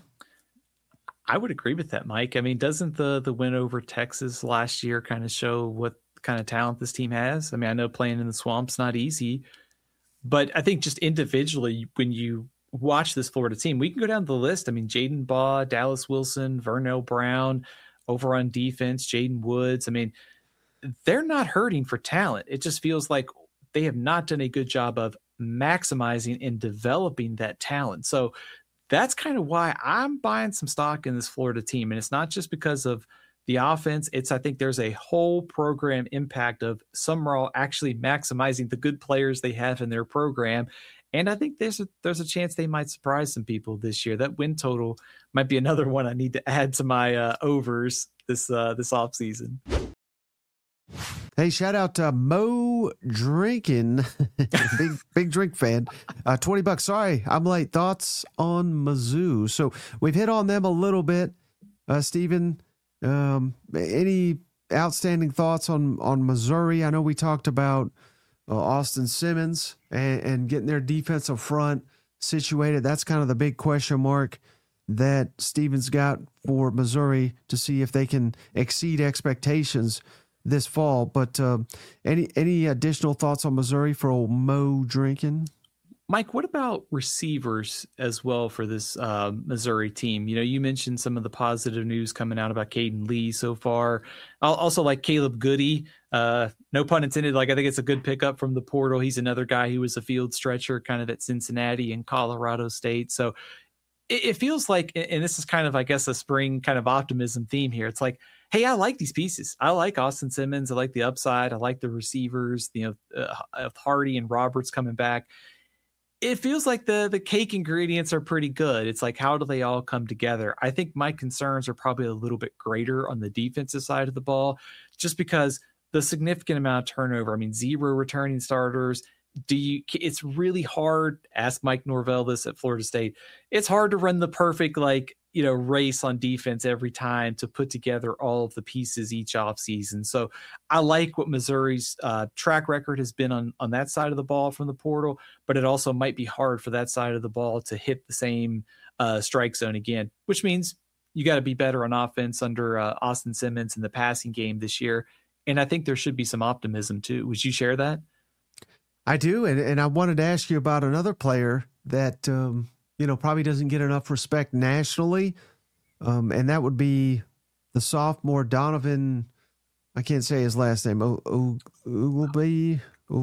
I would agree with that, Mike. I mean, doesn't the win over Texas last year kind of show what kind of talent this team has? I mean, I know playing in the swamp's not easy, but I think just individually, when you watch this Florida team, we can go down the list. I mean, Jaden Baugh, Dallas Wilson, Vernell Brown, over on defense, Jaden Woods. I mean, they're not hurting for talent. It just feels like they have not done a good job of maximizing and developing that talent. So that's kind of why I'm buying some stock in this Florida team. And it's not just because of the offense. I think there's a whole program impact of Summerall actually maximizing the good players they have in their program. And I think there's a chance they might surprise some people this year. That win total might be another one I need to add to my overs this offseason. Hey, shout out to Mo Drinking, big drink fan. $20. Sorry, I'm late. Thoughts on Mizzou? So we've hit on them a little bit. Stephen, any outstanding thoughts on Missouri? I know we talked about Austin Simmons and getting their defensive front situated. That's kind of the big question mark that Stephen's got for Missouri to see if they can exceed expectations this fall. But any additional thoughts on Missouri for old Mo Drinking? Mike, what about receivers as well for this Missouri team? You know, you mentioned some of the positive news coming out about Caden Lee so far. I'll also like Caleb Goody. No pun intended. Like, I think it's a good pickup from the portal. He's another guy who was a field stretcher kind of at Cincinnati and Colorado State. So it feels like, and this is kind of, I guess, a spring kind of optimism theme here. It's like, hey, I like these pieces. I like Austin Simmons. I like the upside. I like the receivers, Hardy and Roberts coming back. It feels like the cake ingredients are pretty good. It's like, how do they all come together? I think my concerns are probably a little bit greater on the defensive side of the ball, just because the significant amount of turnover. I mean, 0 returning starters. It's really hard. Ask Mike Norvell this at Florida State. It's hard to run the perfect, race on defense every time to put together all of the pieces each offseason. So I like what Missouri's track record has been on that side of the ball from the portal, but it also might be hard for that side of the ball to hit the same strike zone again, which means you got to be better on offense under Austin Simmons in the passing game this year. And I think there should be some optimism too. Would you share that? I do. And I wanted to ask you about another player that, probably doesn't get enough respect nationally. And that would be the sophomore Donovan. I can't say his last name. Ugulbe,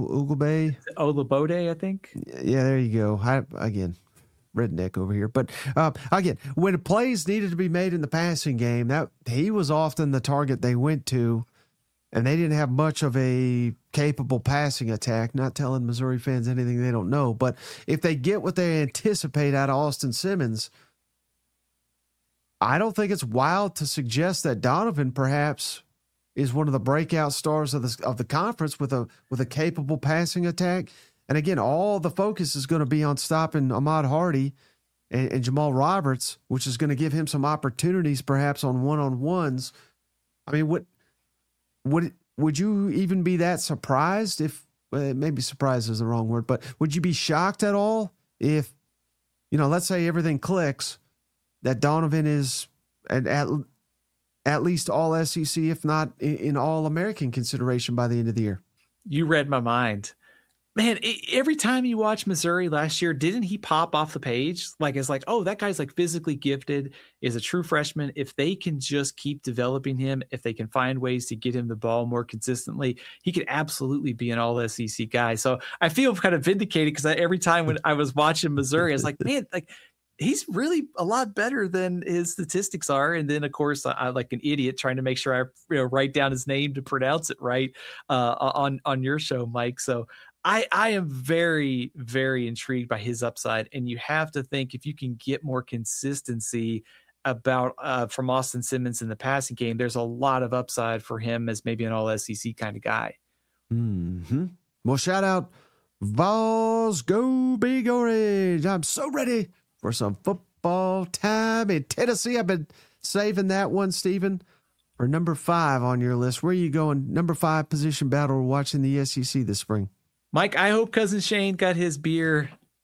Olabode, I think. Yeah, there you go. Again, redneck over here. But again, when plays needed to be made in the passing game, that he was often the target they went to. And they didn't have much of a capable passing attack. Not telling Missouri fans anything they don't know. But if they get what they anticipate out of Austin Simmons, I don't think it's wild to suggest that Donovan perhaps is one of the breakout stars of the conference with a capable passing attack. And again, all the focus is going to be on stopping Ahmad Hardy and Jamal Roberts, which is going to give him some opportunities perhaps on one-on-ones. I mean, would you even be that surprised if maybe surprised is the wrong word, but would you be shocked at all if, let's say everything clicks, that Donovan is at least all SEC, if not in all American consideration by the end of the year? You read my mind. Man, every time you watch Missouri last year, didn't he pop off the page? It's like, oh, that guy's physically gifted, is a true freshman. If they can just keep developing him, if they can find ways to get him the ball more consistently, he could absolutely be an all SEC guy. So I feel kind of vindicated because every time when I was watching Missouri, I was like, man, he's really a lot better than his statistics are. And then, of course, I like an idiot trying to make sure I write down his name to pronounce it right on your show, Mike. So I am very, very intrigued by his upside. And you have to think if you can get more consistency from Austin Simmons in the passing game, there's a lot of upside for him as maybe an all SEC kind of guy. Mm-hmm. Well, shout out Vols, go Big Orange. I'm so ready for some football time in Tennessee. I've been saving that one, Stephen, for number 5 on your list. Where are you going? Number 5 position battle watching the SEC this spring. Mike, I hope Cousin Shane got his beer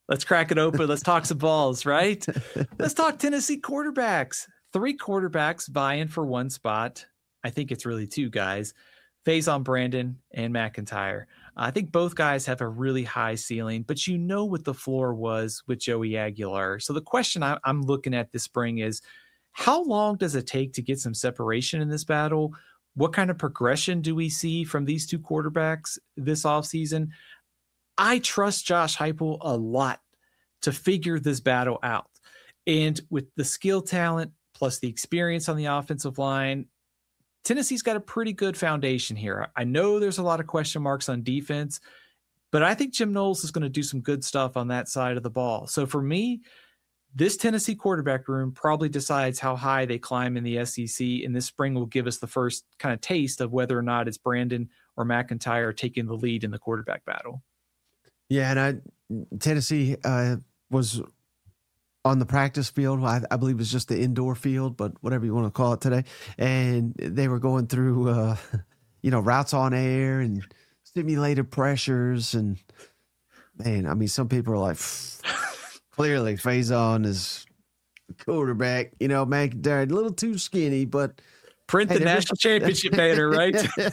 Let's crack it open. Let's talk some balls, right? Let's talk Tennessee quarterbacks. 3 quarterbacks vying for one spot. I think it's really 2 guys, Faison Brandon and McIntyre. I think both guys have a really high ceiling, but you know what the floor was with Joey Aguilar. So the question I'm looking at this spring is, how long does it take to get some separation in this battle? What kind of progression do we see from these 2 quarterbacks this offseason? I trust Josh Heupel a lot to figure this battle out. And with the skill talent plus the experience on the offensive line, Tennessee's got a pretty good foundation here. I know there's a lot of question marks on defense, but I think Jim Knowles is going to do some good stuff on that side of the ball. So for me, this Tennessee quarterback room probably decides how high they climb in the SEC, and this spring will give us the first kind of taste of whether or not it's Brandon or McIntyre taking the lead in the quarterback battle. Yeah, and Tennessee was on the practice field. I believe it was just the indoor field, but whatever you want to call it today. And they were going through, routes on air and simulated pressures. And, man, I mean, some people are like, clearly Faison is a quarterback. McIntyre a little too skinny, but print the national championship banner, right?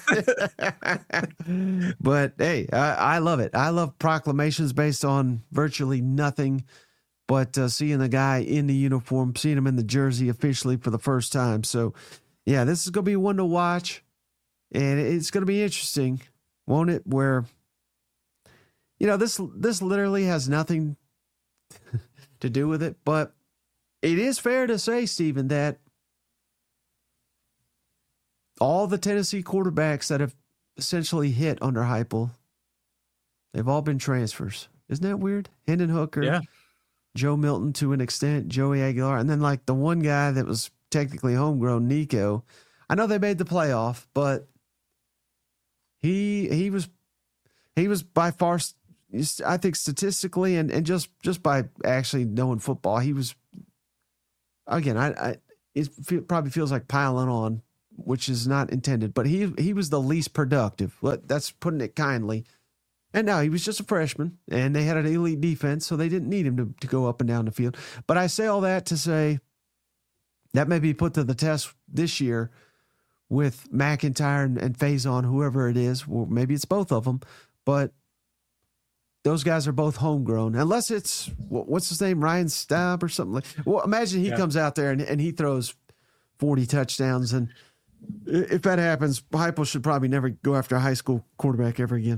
But hey, I love it. I love proclamations based on virtually nothing, but seeing the guy in the uniform, seeing him in the jersey officially for the first time. So, yeah, this is going to be one to watch, and it's going to be interesting, won't it? Where, this literally has nothing to do with it, but it is fair to say, Stephen, that all the Tennessee quarterbacks that have essentially hit under Heupel, they've all been transfers. Isn't that weird? Hendon Hooker, yeah. Joe Milton to an extent, Joey Aguilar, and then like the one guy that was technically homegrown, Nico. I know they made the playoff, but he was by far, I think statistically and just by actually knowing football, he was, again, it probably feels like piling on, which is not intended, but he was the least productive. That's putting it kindly. And now he was just a freshman, and they had an elite defense, so they didn't need him to go up and down the field. But I say all that to say that may be put to the test this year with McIntyre and Faison, whoever it is. Well, maybe it's both of them, but those guys are both homegrown. Unless it's, what's his name, Ryan Staub or something like. Well, imagine he comes out there and he throws 40 touchdowns, and if that happens, Heupel should probably never go after a high school quarterback ever again.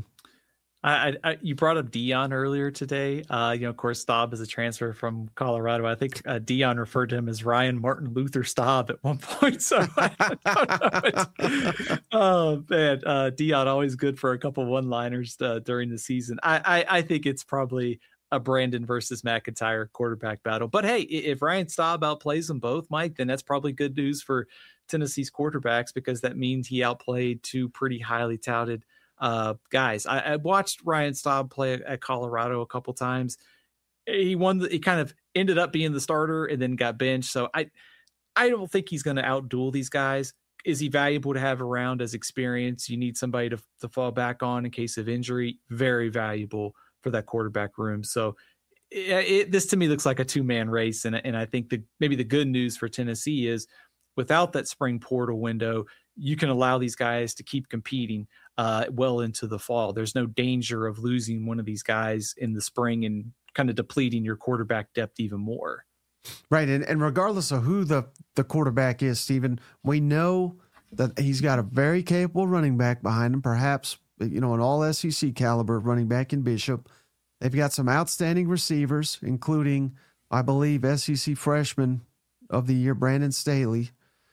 You brought up Deion earlier today. Of course, Staub is a transfer from Colorado. I think Deion referred to him as Ryan Martin Luther Staub at one point. So I don't know. Oh man, Deion always good for a couple one-liners during the season. I think it's probably a Brandon versus McIntyre quarterback battle. But hey, if Ryan Staub outplays them both, Mike, then that's probably good news for Tennessee's quarterbacks, because that means he outplayed 2 pretty highly touted guys. I watched Ryan Staub play at Colorado a couple times. He kind of ended up being the starter and then got benched. So I don't think he's going to outduel these guys. Is he valuable to have around as experience? You need somebody to fall back on in case of injury. Very valuable for that quarterback room. So this to me looks like a 2-man race. And I think maybe the good news for Tennessee is, without that spring portal window, you can allow these guys to keep competing well into the fall. There's no danger of losing one of these guys in the spring and kind of depleting your quarterback depth even more. Right. And regardless of who the quarterback is, Stephen, we know that he's got a very capable running back behind him, perhaps, an all SEC caliber running back in Bishop. They've got some outstanding receivers, including, I believe, SEC freshman of the year, Brandon Staley,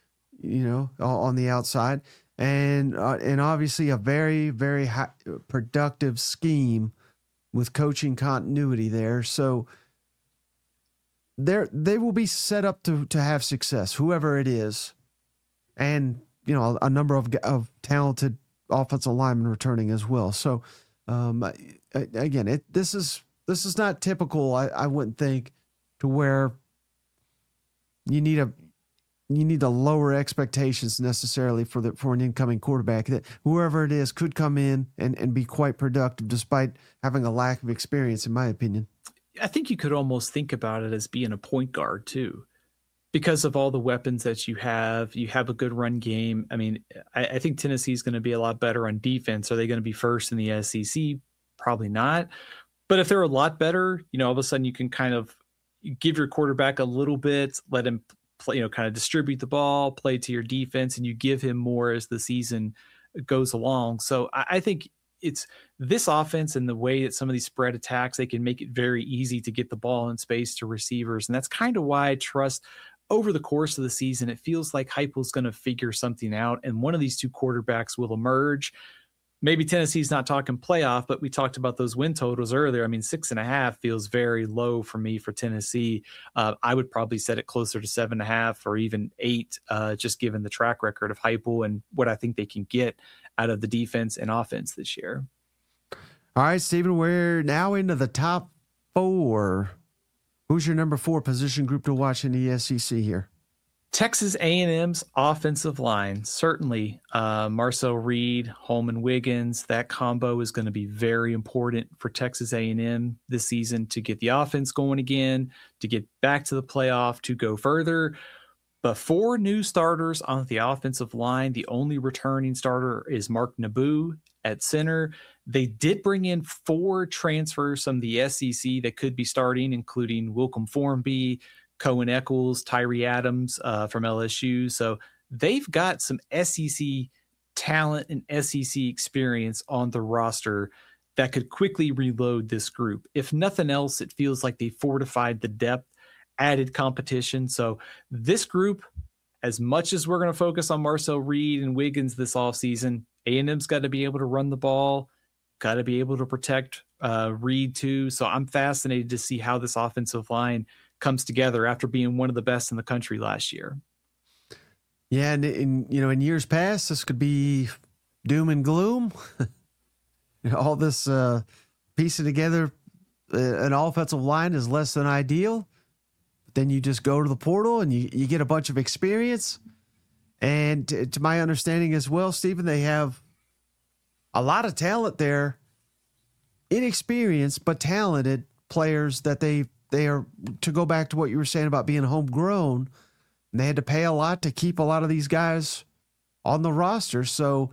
on the outside. And obviously a very, very high, productive scheme with coaching continuity there. So they will be set up to have success, whoever it is. And, a number of talented offensive linemen returning as well. So, again, this is not typical, I wouldn't think, to where you need to lower expectations necessarily for an incoming quarterback. That whoever it is could come in and be quite productive despite having a lack of experience, in my opinion. I think you could almost think about it as being a point guard too, because of all the weapons that you have. You have a good run game. I mean, I think Tennessee's going to be a lot better on defense. Are they going to be first in the SEC? Probably not. But if they're a lot better, all of a sudden you can kind of give your quarterback a little bit, let him play, kind of distribute the ball, play to your defense, and you give him more as the season goes along. So I think it's this offense and the way that some of these spread attacks, they can make it very easy to get the ball in space to receivers. And that's kind of why I trust over the course of the season, it feels like Heupel's going to figure something out. And one of these two quarterbacks will emerge. Maybe Tennessee's not talking playoff, but we talked about those win totals earlier. I mean, 6.5 feels very low for me for Tennessee. I would probably set it closer to 7.5 or even 8, just given the track record of Heupel and what I think they can get out of the defense and offense this year. All right, Stephen, we're now into the top 4. Who's your number 4 position group to watch in the SEC here? Texas A&M's offensive line, certainly Marcel Reed, Holman Wiggins, that combo is going to be very important for Texas A&M this season to get the offense going again, to get back to the playoff, to go further. But 4 new starters on the offensive line. The only returning starter is Mark Naboo at center. They did bring in 4 transfers from the SEC that could be starting, including Wilcom Formby, Cohen Eccles, Tyree Adams from LSU. So they've got some SEC talent and SEC experience on the roster that could quickly reload this group. If nothing else, it feels like they fortified the depth, added competition. So this group, as much as we're going to focus on Marcel Reed and Wiggins this offseason, A&M's got to be able to run the ball, got to be able to protect Reed too. So I'm fascinated to see how this offensive line comes together after being one of the best in the country last year. Yeah, and in years past, this could be doom and gloom. All this piecing together an offensive line is less than ideal. Then you just go to the portal and you get a bunch of experience. And to my understanding as well, Stephen, they have a lot of talent there, inexperienced but talented players that they are, to go back to what you were saying about being homegrown, and they had to pay a lot to keep a lot of these guys on the roster. So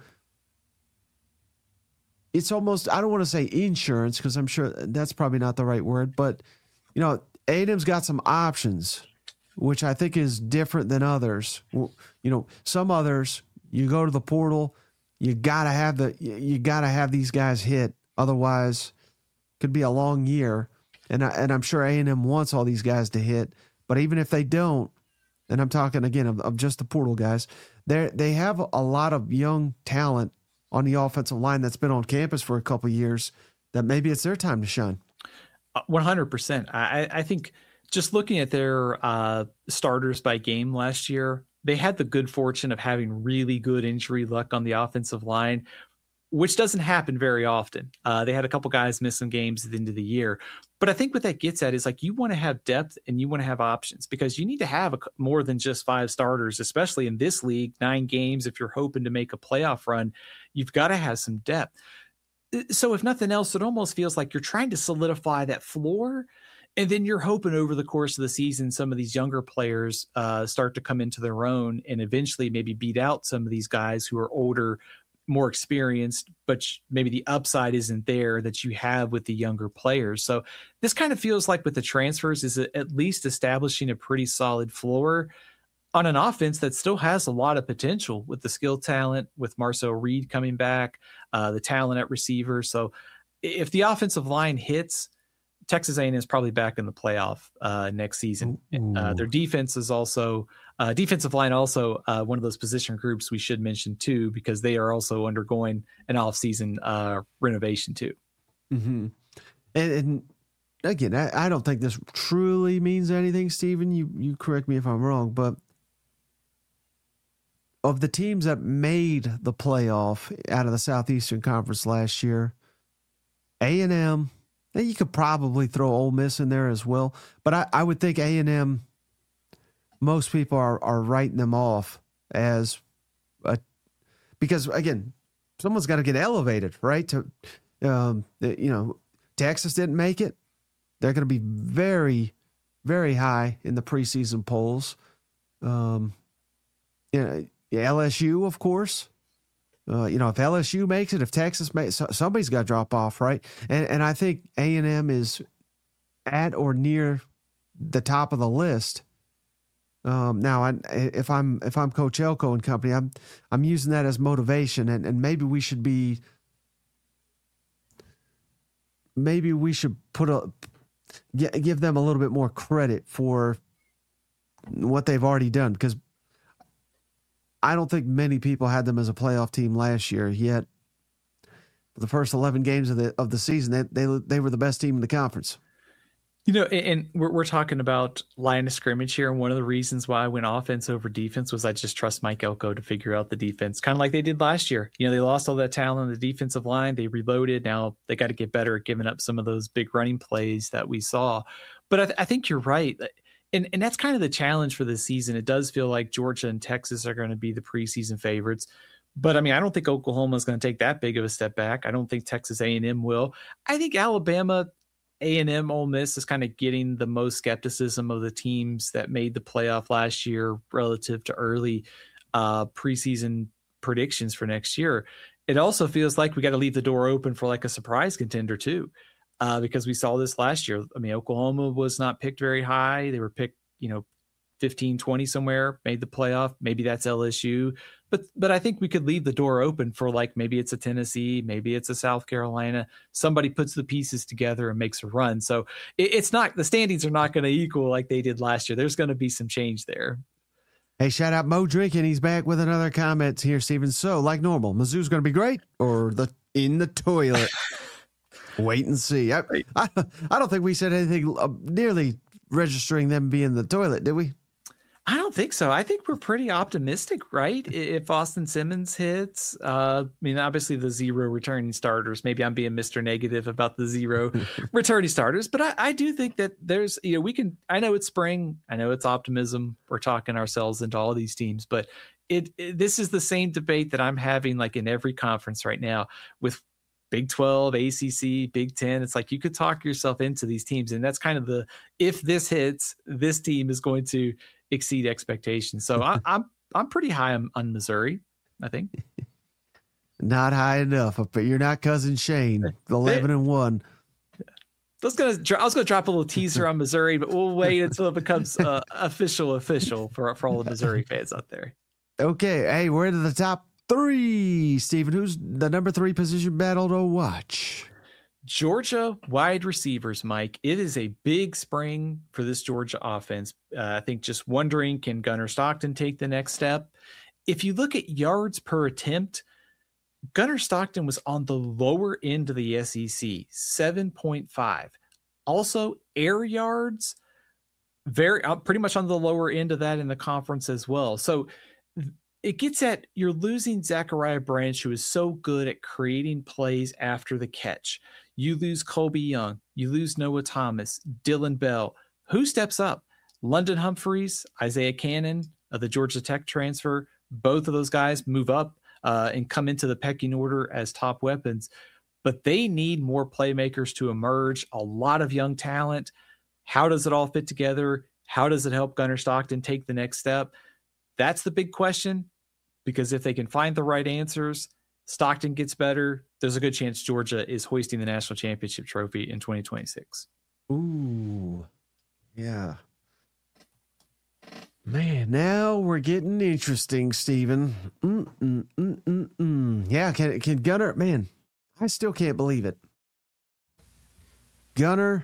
it's almost, I don't want to say insurance because I'm sure that's probably not the right word, but A&M's got some options, which I think is different than others. Some others, you go to the portal, you gotta have these guys hit, otherwise it could be a long year. And I'm sure A&M wants all these guys to hit, but even if they don't, and I'm talking again of just the portal guys, they have a lot of young talent on the offensive line that's been on campus for a couple of years that maybe it's their time to shine. 100%. I think just looking at their starters by game last year, they had the good fortune of having really good injury luck on the offensive line, which doesn't happen very often. They had a couple guys miss some games at the end of the year. But I think what that gets at is like you want to have depth and you want to have options because you need to have more than just 5 starters, especially in this league, 9 games. If you're hoping to make a playoff run, you've got to have some depth. So if nothing else, it almost feels like you're trying to solidify that floor. And then you're hoping over the course of the season, some of these younger players start to come into their own and eventually maybe beat out some of these guys who are older, more experienced, but maybe the upside isn't there that you have with the younger players. So this kind of feels like with the transfers is at least establishing a pretty solid floor on an offense that still has a lot of potential with the skill talent, with Marcel Reed coming back, the talent at receiver. So if the offensive line hits, Texas A&M is probably back in the playoff next season. Their defense is also defensive line, also one of those position groups we should mention too, because they are also undergoing an offseason renovation too. Mm-hmm. And again, I don't think this truly means anything, Stephen. You correct me if I'm wrong, but of the teams that made the playoff out of the Southeastern Conference last year, A&M, and you could probably throw Ole Miss in there as well, but I would think A&M, most people are writing them off as because again, someone's got to get elevated, right? Texas didn't make it. They're going to be very, very high in the preseason polls. LSU, of course. If LSU makes it, if Texas makes it, somebody's got to drop off, right? And I think A&M is at or near the top of the list. Now, if I'm Coach Elko and company, I'm using that as motivation, and maybe we should give them a little bit more credit for what they've already done, because I don't think many people had them as a playoff team last year. Yet, for the first 11 games of the season, they were the best team in the conference. And we're talking about line of scrimmage here, and one of the reasons why I went offense over defense was I just trust Mike Elko to figure out the defense, kind of like they did last year. They lost all that talent on the defensive line. They reloaded. Now they got to get better at giving up some of those big running plays that we saw. But I think you're right. And that's kind of the challenge for this season. It does feel like Georgia and Texas are going to be the preseason favorites. But, I don't think Oklahoma is going to take that big of a step back. I don't think Texas A&M will. I think Alabama, A&M, Ole Miss is kind of getting the most skepticism of the teams that made the playoff last year relative to early preseason predictions for next year. It also feels like we got to leave the door open for like a surprise contender too. Because we saw this last year. Oklahoma was not picked very high. They were picked, 15, 20 somewhere, made the playoff. Maybe that's LSU. But I think we could leave the door open for like maybe it's a Tennessee, maybe it's a South Carolina. Somebody puts the pieces together and makes a run. So it's not, the standings are not going to equal like they did last year. There's going to be some change there. Hey, shout out Mo Drinking. He's back with another comment here, Steven. So, like normal, Mizzou's going to be great or in the toilet? Wait and see. I don't think we said anything nearly registering them being in the toilet, did we? I don't think so. I think we're pretty optimistic, right? If Austin Simmons hits, obviously the 0 returning starters. Maybe I'm being Mr. Negative about the 0 returning starters, but I do think that there's, I know it's spring. I know it's optimism. We're talking ourselves into all these teams, but this is the same debate that I'm having like in every conference right now with Big 12, ACC, Big 10. It's like you could talk yourself into these teams. And that's kind of if this hits, this team is going to exceed expectations. So I'm pretty high on Missouri, I think. Not high enough, but you're not Cousin Shane, 11-1. I was gonna drop a little teaser on Missouri, but we'll wait until it becomes official for all the Missouri fans out there. Okay, hey, we're into the top 3. Steven, who's the number 3 position battle to watch? Georgia wide receivers, Mike. It is a big spring for this Georgia offense. I think just wondering, can Gunnar Stockton take the next step? If you look at yards per attempt, Gunnar Stockton was on the lower end of the SEC, 7.5. Also, air yards, pretty much on the lower end of that in the conference as well. So it gets at, you're losing Zachariah Branch, who is so good at creating plays after the catch. You lose Colby Young. You lose Noah Thomas, Dylan Bell. Who steps up? London Humphreys, Isaiah Cannon, the Georgia Tech transfer. Both of those guys move up and come into the pecking order as top weapons. But they need more playmakers to emerge, a lot of young talent. How does it all fit together? How does it help Gunnar Stockton take the next step? That's the big question, because if they can find the right answers, Stockton gets better, there's a good chance Georgia is hoisting the national championship trophy in 2026. Ooh, yeah. Man, now we're getting interesting, Steven. Yeah, can Gunnar, man, I still can't believe it. Gunnar,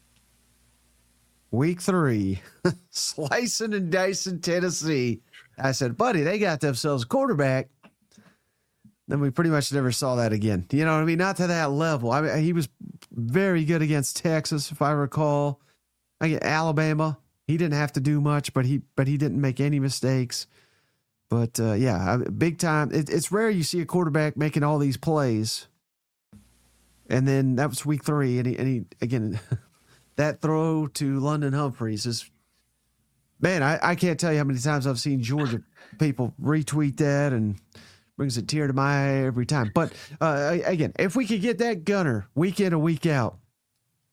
week 3, slicing and dicing Tennessee. I said, buddy, they got themselves a quarterback. Then we pretty much never saw that again. You know what I mean? Not to that level. I mean, he was very good against Texas, if I recall. Alabama, he didn't have to do much, but he didn't make any mistakes. But yeah, big time. It's rare you see a quarterback making all these plays. And then that was week 3, and he again, that throw to London Humphreys is, man, I can't tell you how many times I've seen Georgia people retweet that, and brings a tear to my eye every time. But again, if we could get that Gunnar week in and week out,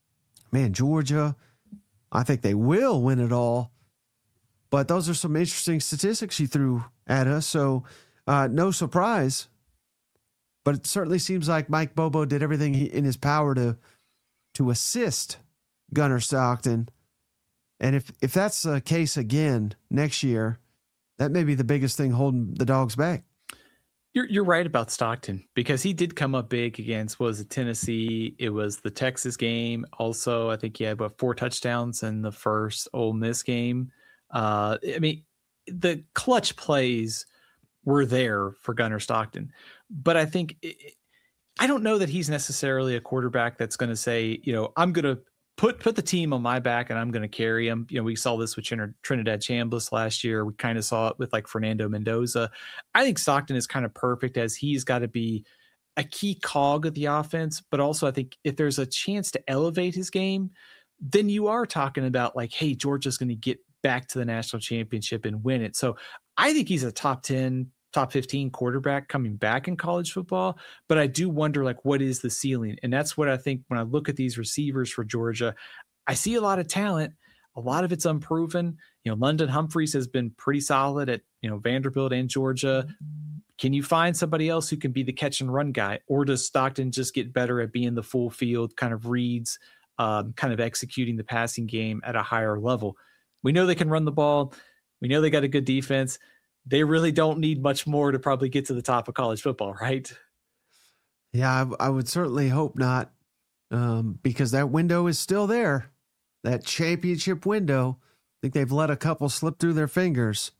man, Georgia, I think they will win it all. But those are some interesting statistics she threw at us. So no surprise. But it certainly seems like Mike Bobo did everything in his power to assist Gunnar Stockton. And if that's the case again next year, that may be the biggest thing holding the Dogs back. You're right about Stockton, because he did come up big against, what was it, Tennessee? It was the Texas game. Also, I think he had 4 touchdowns in the first Ole Miss game. I mean, the clutch plays were there for Gunnar Stockton, but I think I don't know that he's necessarily a quarterback that's going to say, I'm going to put the team on my back and I'm going to carry them. We saw this with Trinidad Chambliss last year. We kind of saw it with like Fernando Mendoza. I think Stockton is kind of perfect, as he's got to be a key cog of the offense, but also I think if there's a chance to elevate his game, then you are talking about like, hey, Georgia's going to get back to the national championship and win it. So I think he's a top 10, top 15 quarterback coming back in college football, but I do wonder, like, what is the ceiling? And that's what I think when I look at these receivers for Georgia. I see a lot of talent. A lot of it's unproven. London Humphreys has been pretty solid at, Vanderbilt and Georgia. Can you find somebody else who can be the catch and run guy? Or does Stockton just get better at being the full field kind of reads, kind of executing the passing game at a higher level? We know they can run the ball. We know they got a good defense. They really don't need much more to probably get to the top of college football, right? Yeah, I would certainly hope not, because that window is still there, that championship window. I think they've let a couple slip through their fingers.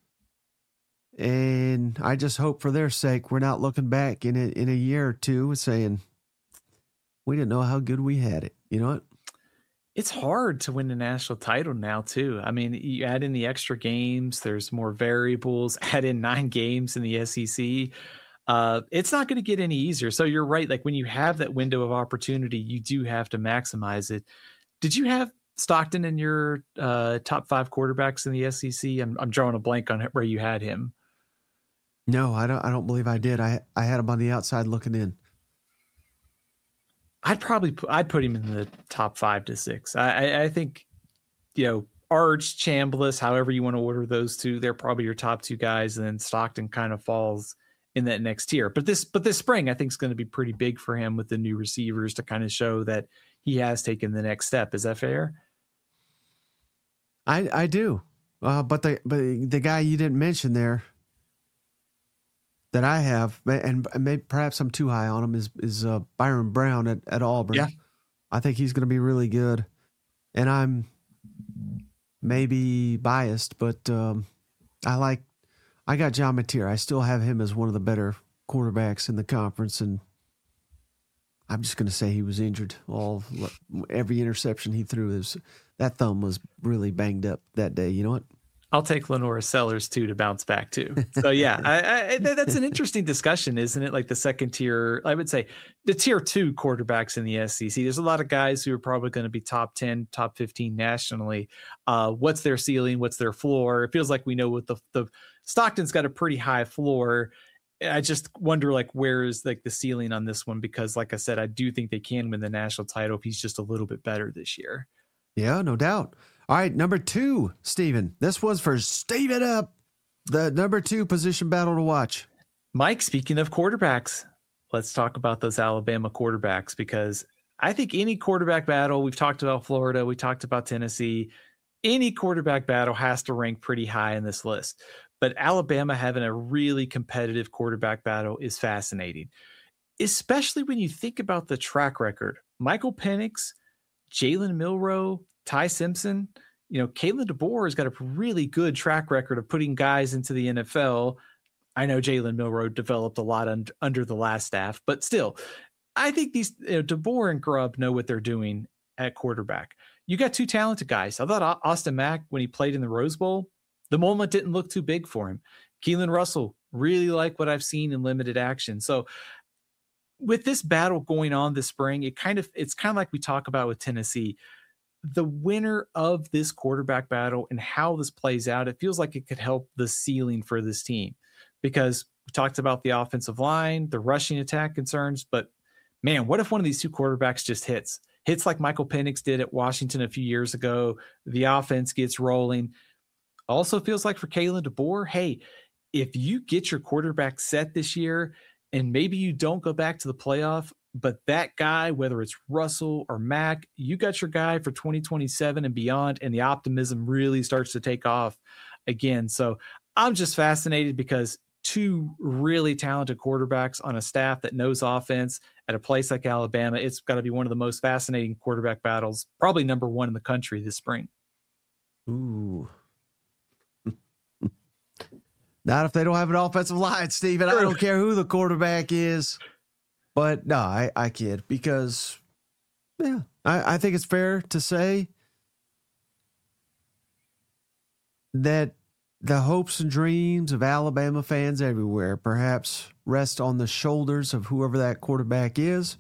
And I just hope for their sake we're not looking back in a year or two and saying, we didn't know how good we had it. You know what? It's hard to win a national title now, too. I mean, you add in the extra games, there's more variables, add in 9 games in the SEC. It's not going to get any easier. So you're right. Like, when you have that window of opportunity, you do have to maximize it. Did you have Stockton in your top 5 quarterbacks in the SEC? I'm drawing a blank on where you had him. No, I don't believe I did. I had him on the outside looking in. I'd put him in the top 5 to 6. I think, Arch, Chambliss, however you want to order those two, they're probably your top 2 guys, and then Stockton kind of falls in that next tier. But this spring, I think, is going to be pretty big for him with the new receivers to kind of show that he has taken the next step. Is that fair? I do. But the guy you didn't mention there that I have, and maybe perhaps I'm too high on him, is Byron Brown at Auburn. Yeah. I think he's going to be really good. And I'm maybe biased, but I got John Mateer. I still have him as one of the better quarterbacks in the conference, and I'm just going to say he was injured. Every interception he threw, that thumb was really banged up that day. You know what? I'll take Lenora Sellers too to bounce back too. So yeah, that's an interesting discussion, isn't it? Like the second tier, I would say the tier 2 quarterbacks in the SEC. There's a lot of guys who are probably going to be top 10, top 15 nationally. What's their ceiling? What's their floor? It feels like we know what the Stockton's got a pretty high floor. I just wonder, like, where is like the ceiling on this one? Because like I said, I do think they can win the national title if he's just a little bit better this year. Yeah, no doubt. All right, number 2, Stephen. This one's for Steven Up. The number 2 position battle to watch. Mike, speaking of quarterbacks, let's talk about those Alabama quarterbacks, because I think any quarterback battle, we've talked about Florida, we talked about Tennessee, any quarterback battle has to rank pretty high in this list. But Alabama having a really competitive quarterback battle is fascinating, especially when you think about the track record. Michael Penix, Jalen Milroe, Ty Simpson, Kalen DeBoer has got a really good track record of putting guys into the NFL. I know Jalen Milroe developed a lot under the last staff, but still, I think these DeBoer and Grubb know what they're doing at quarterback. You got 2 talented guys. I thought Austin Mack, when he played in the Rose Bowl, the moment didn't look too big for him. Keelan Russell, really like what I've seen in limited action. So with this battle going on this spring, it's kind of like we talk about with Tennessee. The winner of this quarterback battle and how this plays out, it feels like it could help the ceiling for this team, because we talked about the offensive line, the rushing attack concerns, but man, what if one of these 2 quarterbacks just hits? hits like Michael Penix did at Washington a few years ago. The offense gets rolling. Also feels like for Kalen DeBoer, hey, if you get your quarterback set this year and maybe you don't go back to the playoff, but that guy, whether it's Russell or Mac, you got your guy for 2027 and beyond, and the optimism really starts to take off again. So I'm just fascinated because two really talented quarterbacks on a staff that knows offense at a place like Alabama, it's got to be one of the most fascinating quarterback battles, probably number one in the country this spring. Ooh. Not if they don't have an offensive line, Steven. I don't care who the quarterback is. But no, I kid because, yeah, I think it's fair to say that the hopes and dreams of Alabama fans everywhere perhaps rest on the shoulders of whoever that quarterback is.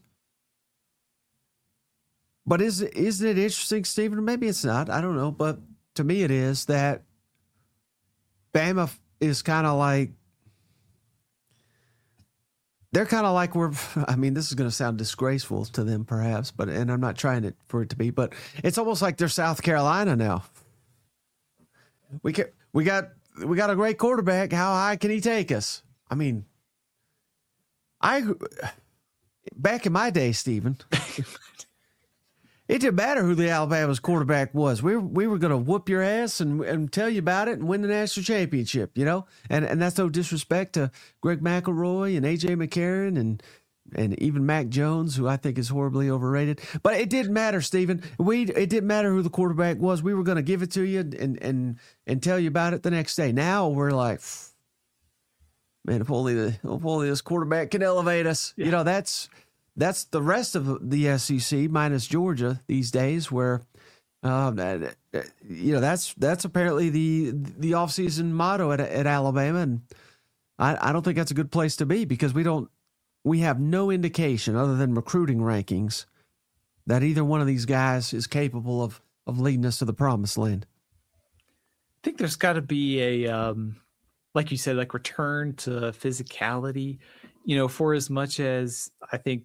But isn't it interesting, Stephen? Maybe it's not. I don't know. But to me it is that Bama is kind of like, they're kind of like this is going to sound disgraceful to them perhaps, and I'm not trying for it to be, but it's almost like they're South Carolina now. We got a great quarterback. How high can he take us? I mean, back in my day, Stephen, it didn't matter who the Alabama's quarterback was. We were going to whoop your ass and tell you about it and win the national championship, you know? And that's no disrespect to Greg McElroy and A.J. McCarron and even Mac Jones, who I think is horribly overrated. But it didn't matter, Stephen. It didn't matter who the quarterback was. We were going to give it to you and tell you about it the next day. Now we're like, man, if only this quarterback can elevate us. Yeah. You know, that's the rest of the SEC minus Georgia these days, where, that's apparently the offseason motto at Alabama. And I don't think that's a good place to be because we have no indication other than recruiting rankings that either one of these guys is capable of leading us to the promised land. I think there's got to be a, like you said, like return to physicality, for as much as I think,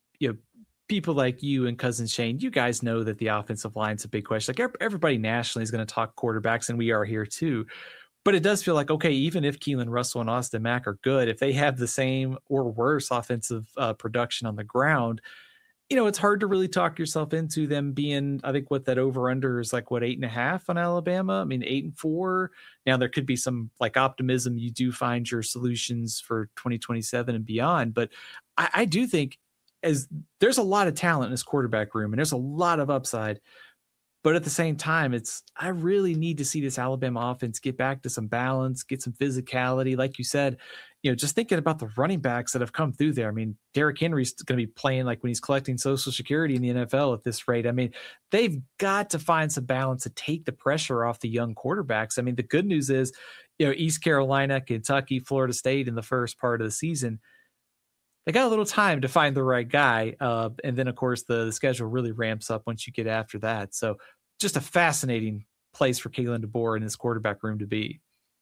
people like you and Cousin Shane, you guys know that the offensive line's a big question. Like everybody nationally is going to talk quarterbacks, and we are here too. But it does feel like, okay, even if Keelan Russell and Austin Mack are good, if they have the same or worse offensive production on the ground, it's hard to really talk yourself into them being, I think what that over under is like, 8.5 on Alabama. I mean, 8-4. Now there could be some like optimism. You do find your solutions for 2027 and beyond. But I do think as there's a lot of talent in this quarterback room and there's a lot of upside, but at the same time, I really need to see this Alabama offense get back to some balance, get some physicality. Like you said, just thinking about the running backs that have come through there. I mean, Derrick Henry's going to be playing like when he's collecting Social Security in the NFL at this rate. I mean, they've got to find some balance to take the pressure off the young quarterbacks. I mean, the good news is, East Carolina, Kentucky, Florida State in the first part of the season, they got a little time to find the right guy. And then, of course, the schedule really ramps up once you get after that. So just a fascinating place for Kalen DeBoer in this quarterback room to be.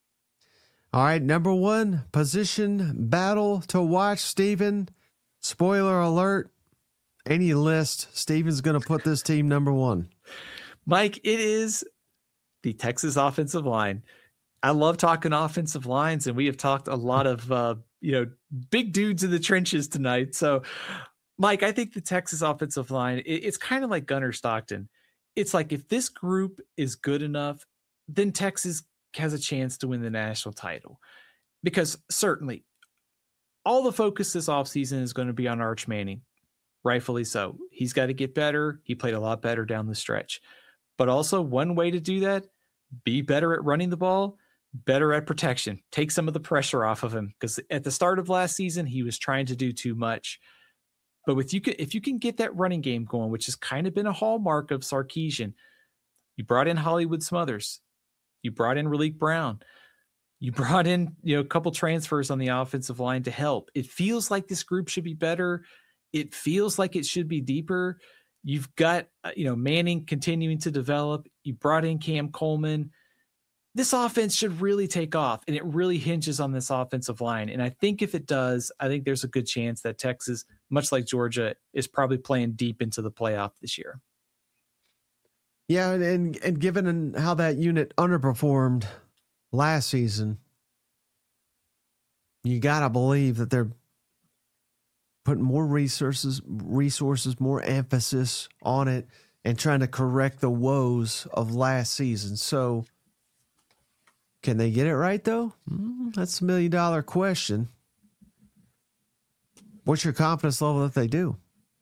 All right, number one position battle to watch, Stephen. Spoiler alert, any list, Stephen's going to put this team number one. Mike, it is the Texas offensive line. I love talking offensive lines, and we have talked a lot of big dudes in the trenches tonight. So, Mike, I think the Texas offensive line, it's kind of like Gunnar Stockton. It's like if this group is good enough, then Texas has a chance to win the national title. Because certainly, all the focus this offseason is going to be on Arch Manning. Rightfully so. He's got to get better. He played a lot better down the stretch. But also, one way to do that, be better at running the ball, better at protection. Take some of the pressure off of him. Because at the start of last season, he was trying to do too much. But if you can get that running game going, which has kind of been a hallmark of Sarkisian, you brought in Hollywood Smothers, you brought in Raleek Brown, you brought in a couple transfers on the offensive line to help. It feels like this group should be better. It feels like it should be deeper. You've got Manning continuing to develop. You brought in Cam Coleman. this offense should really take off, and it really hinges on this offensive line. And I think if it does, I think there's a good chance that Texas, much like Georgia, is probably playing deep into the playoff this year. Yeah, and given how that unit underperformed last season, you got to believe that they're putting more resources, more emphasis on it, and trying to correct the woes of last season. So can they get it right, though? That's $1 million question. What's your confidence level that they do?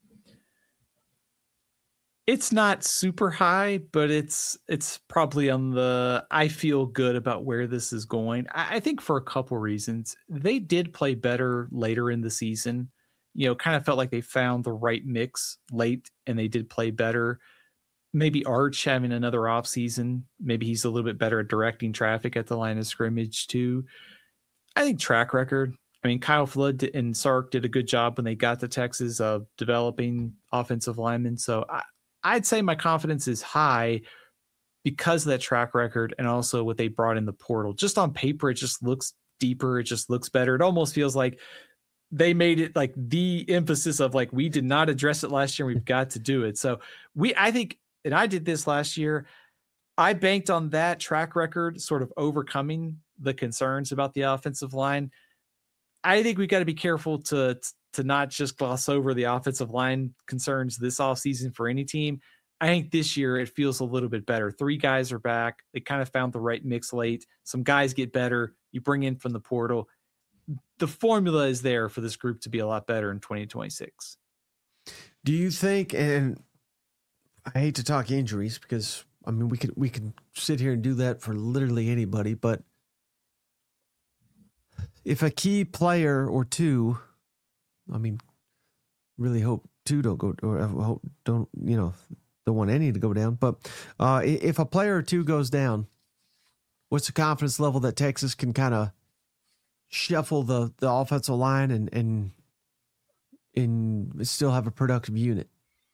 It's not super high, but it's probably on the I feel good about where this is going. I think for a couple reasons. They did play better later in the season. Kind of felt like they found the right mix late, and they did play better. Maybe Arch having another off season. Maybe he's a little bit better at directing traffic at the line of scrimmage too. I think track record. I mean, Kyle Flood and Sark did a good job when they got to Texas of developing offensive linemen. So I'd say my confidence is high because of that track record and also what they brought in the portal. Just on paper, it just looks deeper. It just looks better. It almost feels like they made it like the emphasis of like, we did not address it last year. We've got to do it. So I think, and I did this last year, I banked on that track record sort of overcoming the concerns about the offensive line. I think we got to be careful to not just gloss over the offensive line concerns this offseason for any team. I think this year it feels a little bit better. 3 guys are back. They kind of found the right mix late. Some guys get better. You bring in from the portal. The formula is there for this group to be a lot better in 2026. Do you think, and I hate to talk injuries because I mean we could sit here and do that for literally anybody, but if a key player or two, I mean, really hope 2 don't go, or hope don't want any to go down. But if a player or 2 goes down, what's the confidence level that Texas can kind of shuffle the offensive line and still have a productive unit?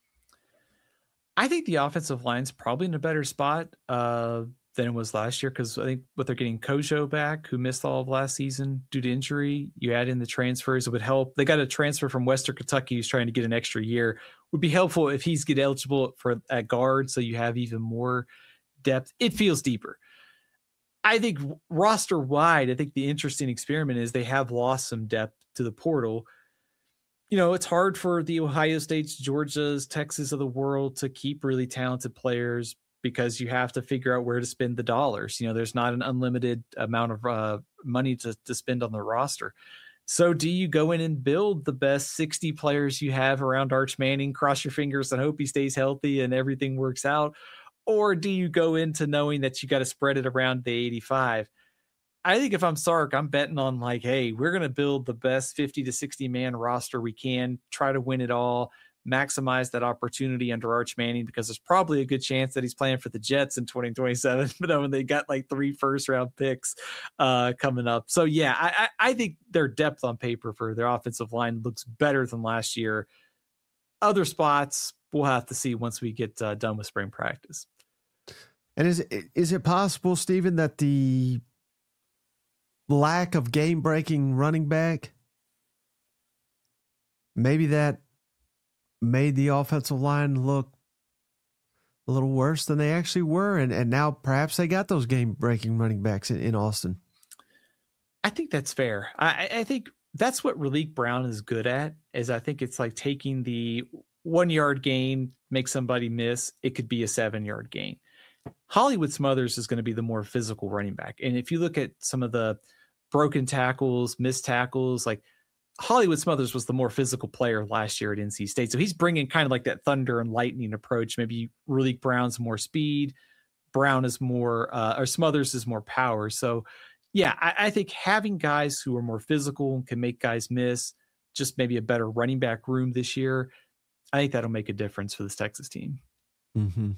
I think the offensive line's probably in a better spot than it was last year, because I think what they're getting Kojo back, who missed all of last season due to injury. You add in the transfers, it would help. They got a transfer from Western Kentucky who's trying to get an extra year. Would be helpful if he's get eligible for at guard, so you have even more depth. It feels deeper. I think roster wide, I think the interesting experiment is they have lost some depth to the portal. It's hard for the Ohio States, Georgias, Texas of the world to keep really talented players because you have to figure out where to spend the dollars. There's not an unlimited amount of money to spend on the roster. So do you go in and build the best 60 players you have around Arch Manning, cross your fingers and hope he stays healthy and everything works out? Or do you go into knowing that you got to spread it around the 85? I think if I'm Sark, I'm betting on like, hey, we're going to build the best 50 to 60 man roster we can, try to win it all, maximize that opportunity under Arch Manning, because there's probably a good chance that he's playing for the Jets in 2027, but when they got like 3 first-round picks coming up. So yeah, I think their depth on paper for their offensive line looks better than last year. Other spots we'll have to see once we get done with spring practice. And is it possible, Stephen, that the lack of game-breaking running back, maybe that made the offensive line look a little worse than they actually were, and now perhaps they got those game-breaking running backs in Austin? I think that's fair. I think that's what Raleek Brown is good at, is I think it's like taking the 1-yard gain, make somebody miss. It could be a 7-yard gain. Hollywood Smothers is going to be the more physical running back. And if you look at some of the broken tackles, missed tackles, like Hollywood Smothers was the more physical player last year at NC State. So he's bringing kind of like that thunder and lightning approach. Maybe Raleek Brown's more speed. Brown is more, or Smothers is more power. So yeah, I think having guys who are more physical and can make guys miss, just maybe a better running back room this year, I think that'll make a difference for this Texas team. Mm-hmm.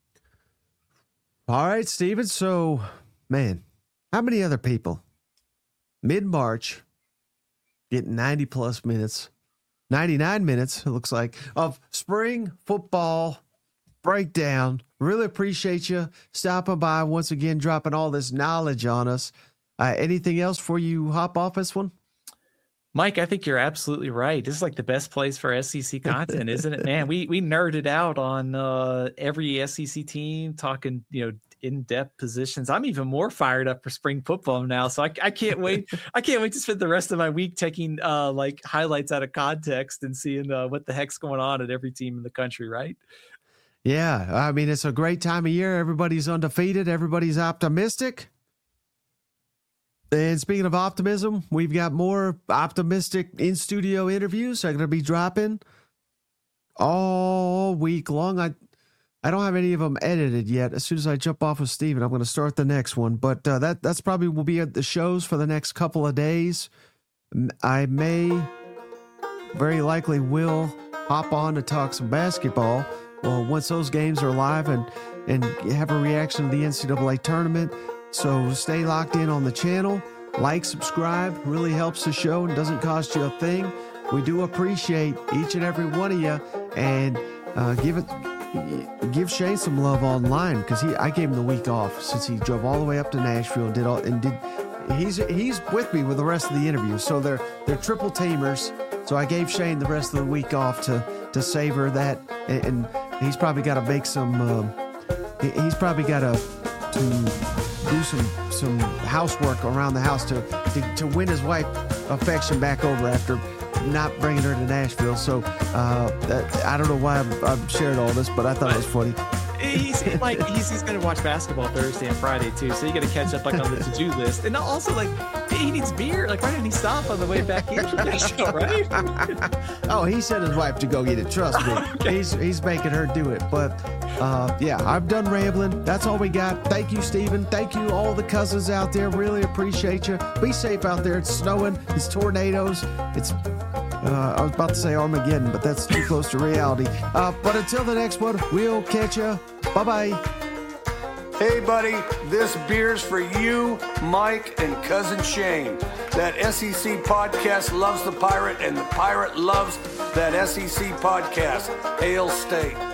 All right, Steven. So, man, how many other people mid-March getting 90-plus minutes, 99 minutes, it looks like, of spring football breakdown. Really appreciate you stopping by once again, dropping all this knowledge on us. Anything else before you hop off this one? Mike, I think you're absolutely right. This is like the best place for SEC content, isn't it, man? We nerded out on every SEC team, talking, in-depth positions. I'm even more fired up for spring football now, so I can't wait. I can't wait to spend the rest of my week taking like highlights out of context and seeing what the heck's going on at every team in the country, right? Yeah, I mean, it's a great time of year. Everybody's undefeated. Everybody's optimistic. And speaking of optimism, we've got more optimistic in-studio interviews that are going to be dropping all week long. I don't have any of them edited yet. As soon as I jump off with Steven, I'm going to start the next one. But that's probably will be at the shows for the next couple of days. I very likely will hop on to talk some basketball. Well, once those games are live and have a reaction to the NCAA tournament. So stay locked in on the channel. Like, subscribe. Really helps the show and doesn't cost you a thing. We do appreciate each and every one of you. And give Shane some love online, because I gave him the week off since he drove all the way up to Nashville and he's with me with the rest of the interview. So they're triple teamers. So I gave Shane the rest of the week off to savor that, and he's probably got to make some. He's probably got to do some housework around the house to win his wife affection back over after not bringing her to Nashville. So I don't know why I've shared all this, but I thought it was funny. He's going to watch basketball Thursday and Friday too, so you got to catch up like on the to-do list. And also, like, he needs beer. Like, why didn't he stop on the way back in from Nashville, right? Oh, he sent his wife to go get it. Trust me. Okay. He's making her do it. But yeah, I've done rambling. That's all we got. Thank you, Steven. Thank you, all the cousins out there. Really appreciate you. Be safe out there. It's snowing. It's tornadoes. It's I was about to say Armageddon, but that's too close to reality. But until the next one, we'll catch you. Bye-bye. Hey, buddy, this beer's for you, Mike, and Cousin Shane. That SEC podcast loves the Pirate, and the Pirate loves that SEC podcast. Hail State.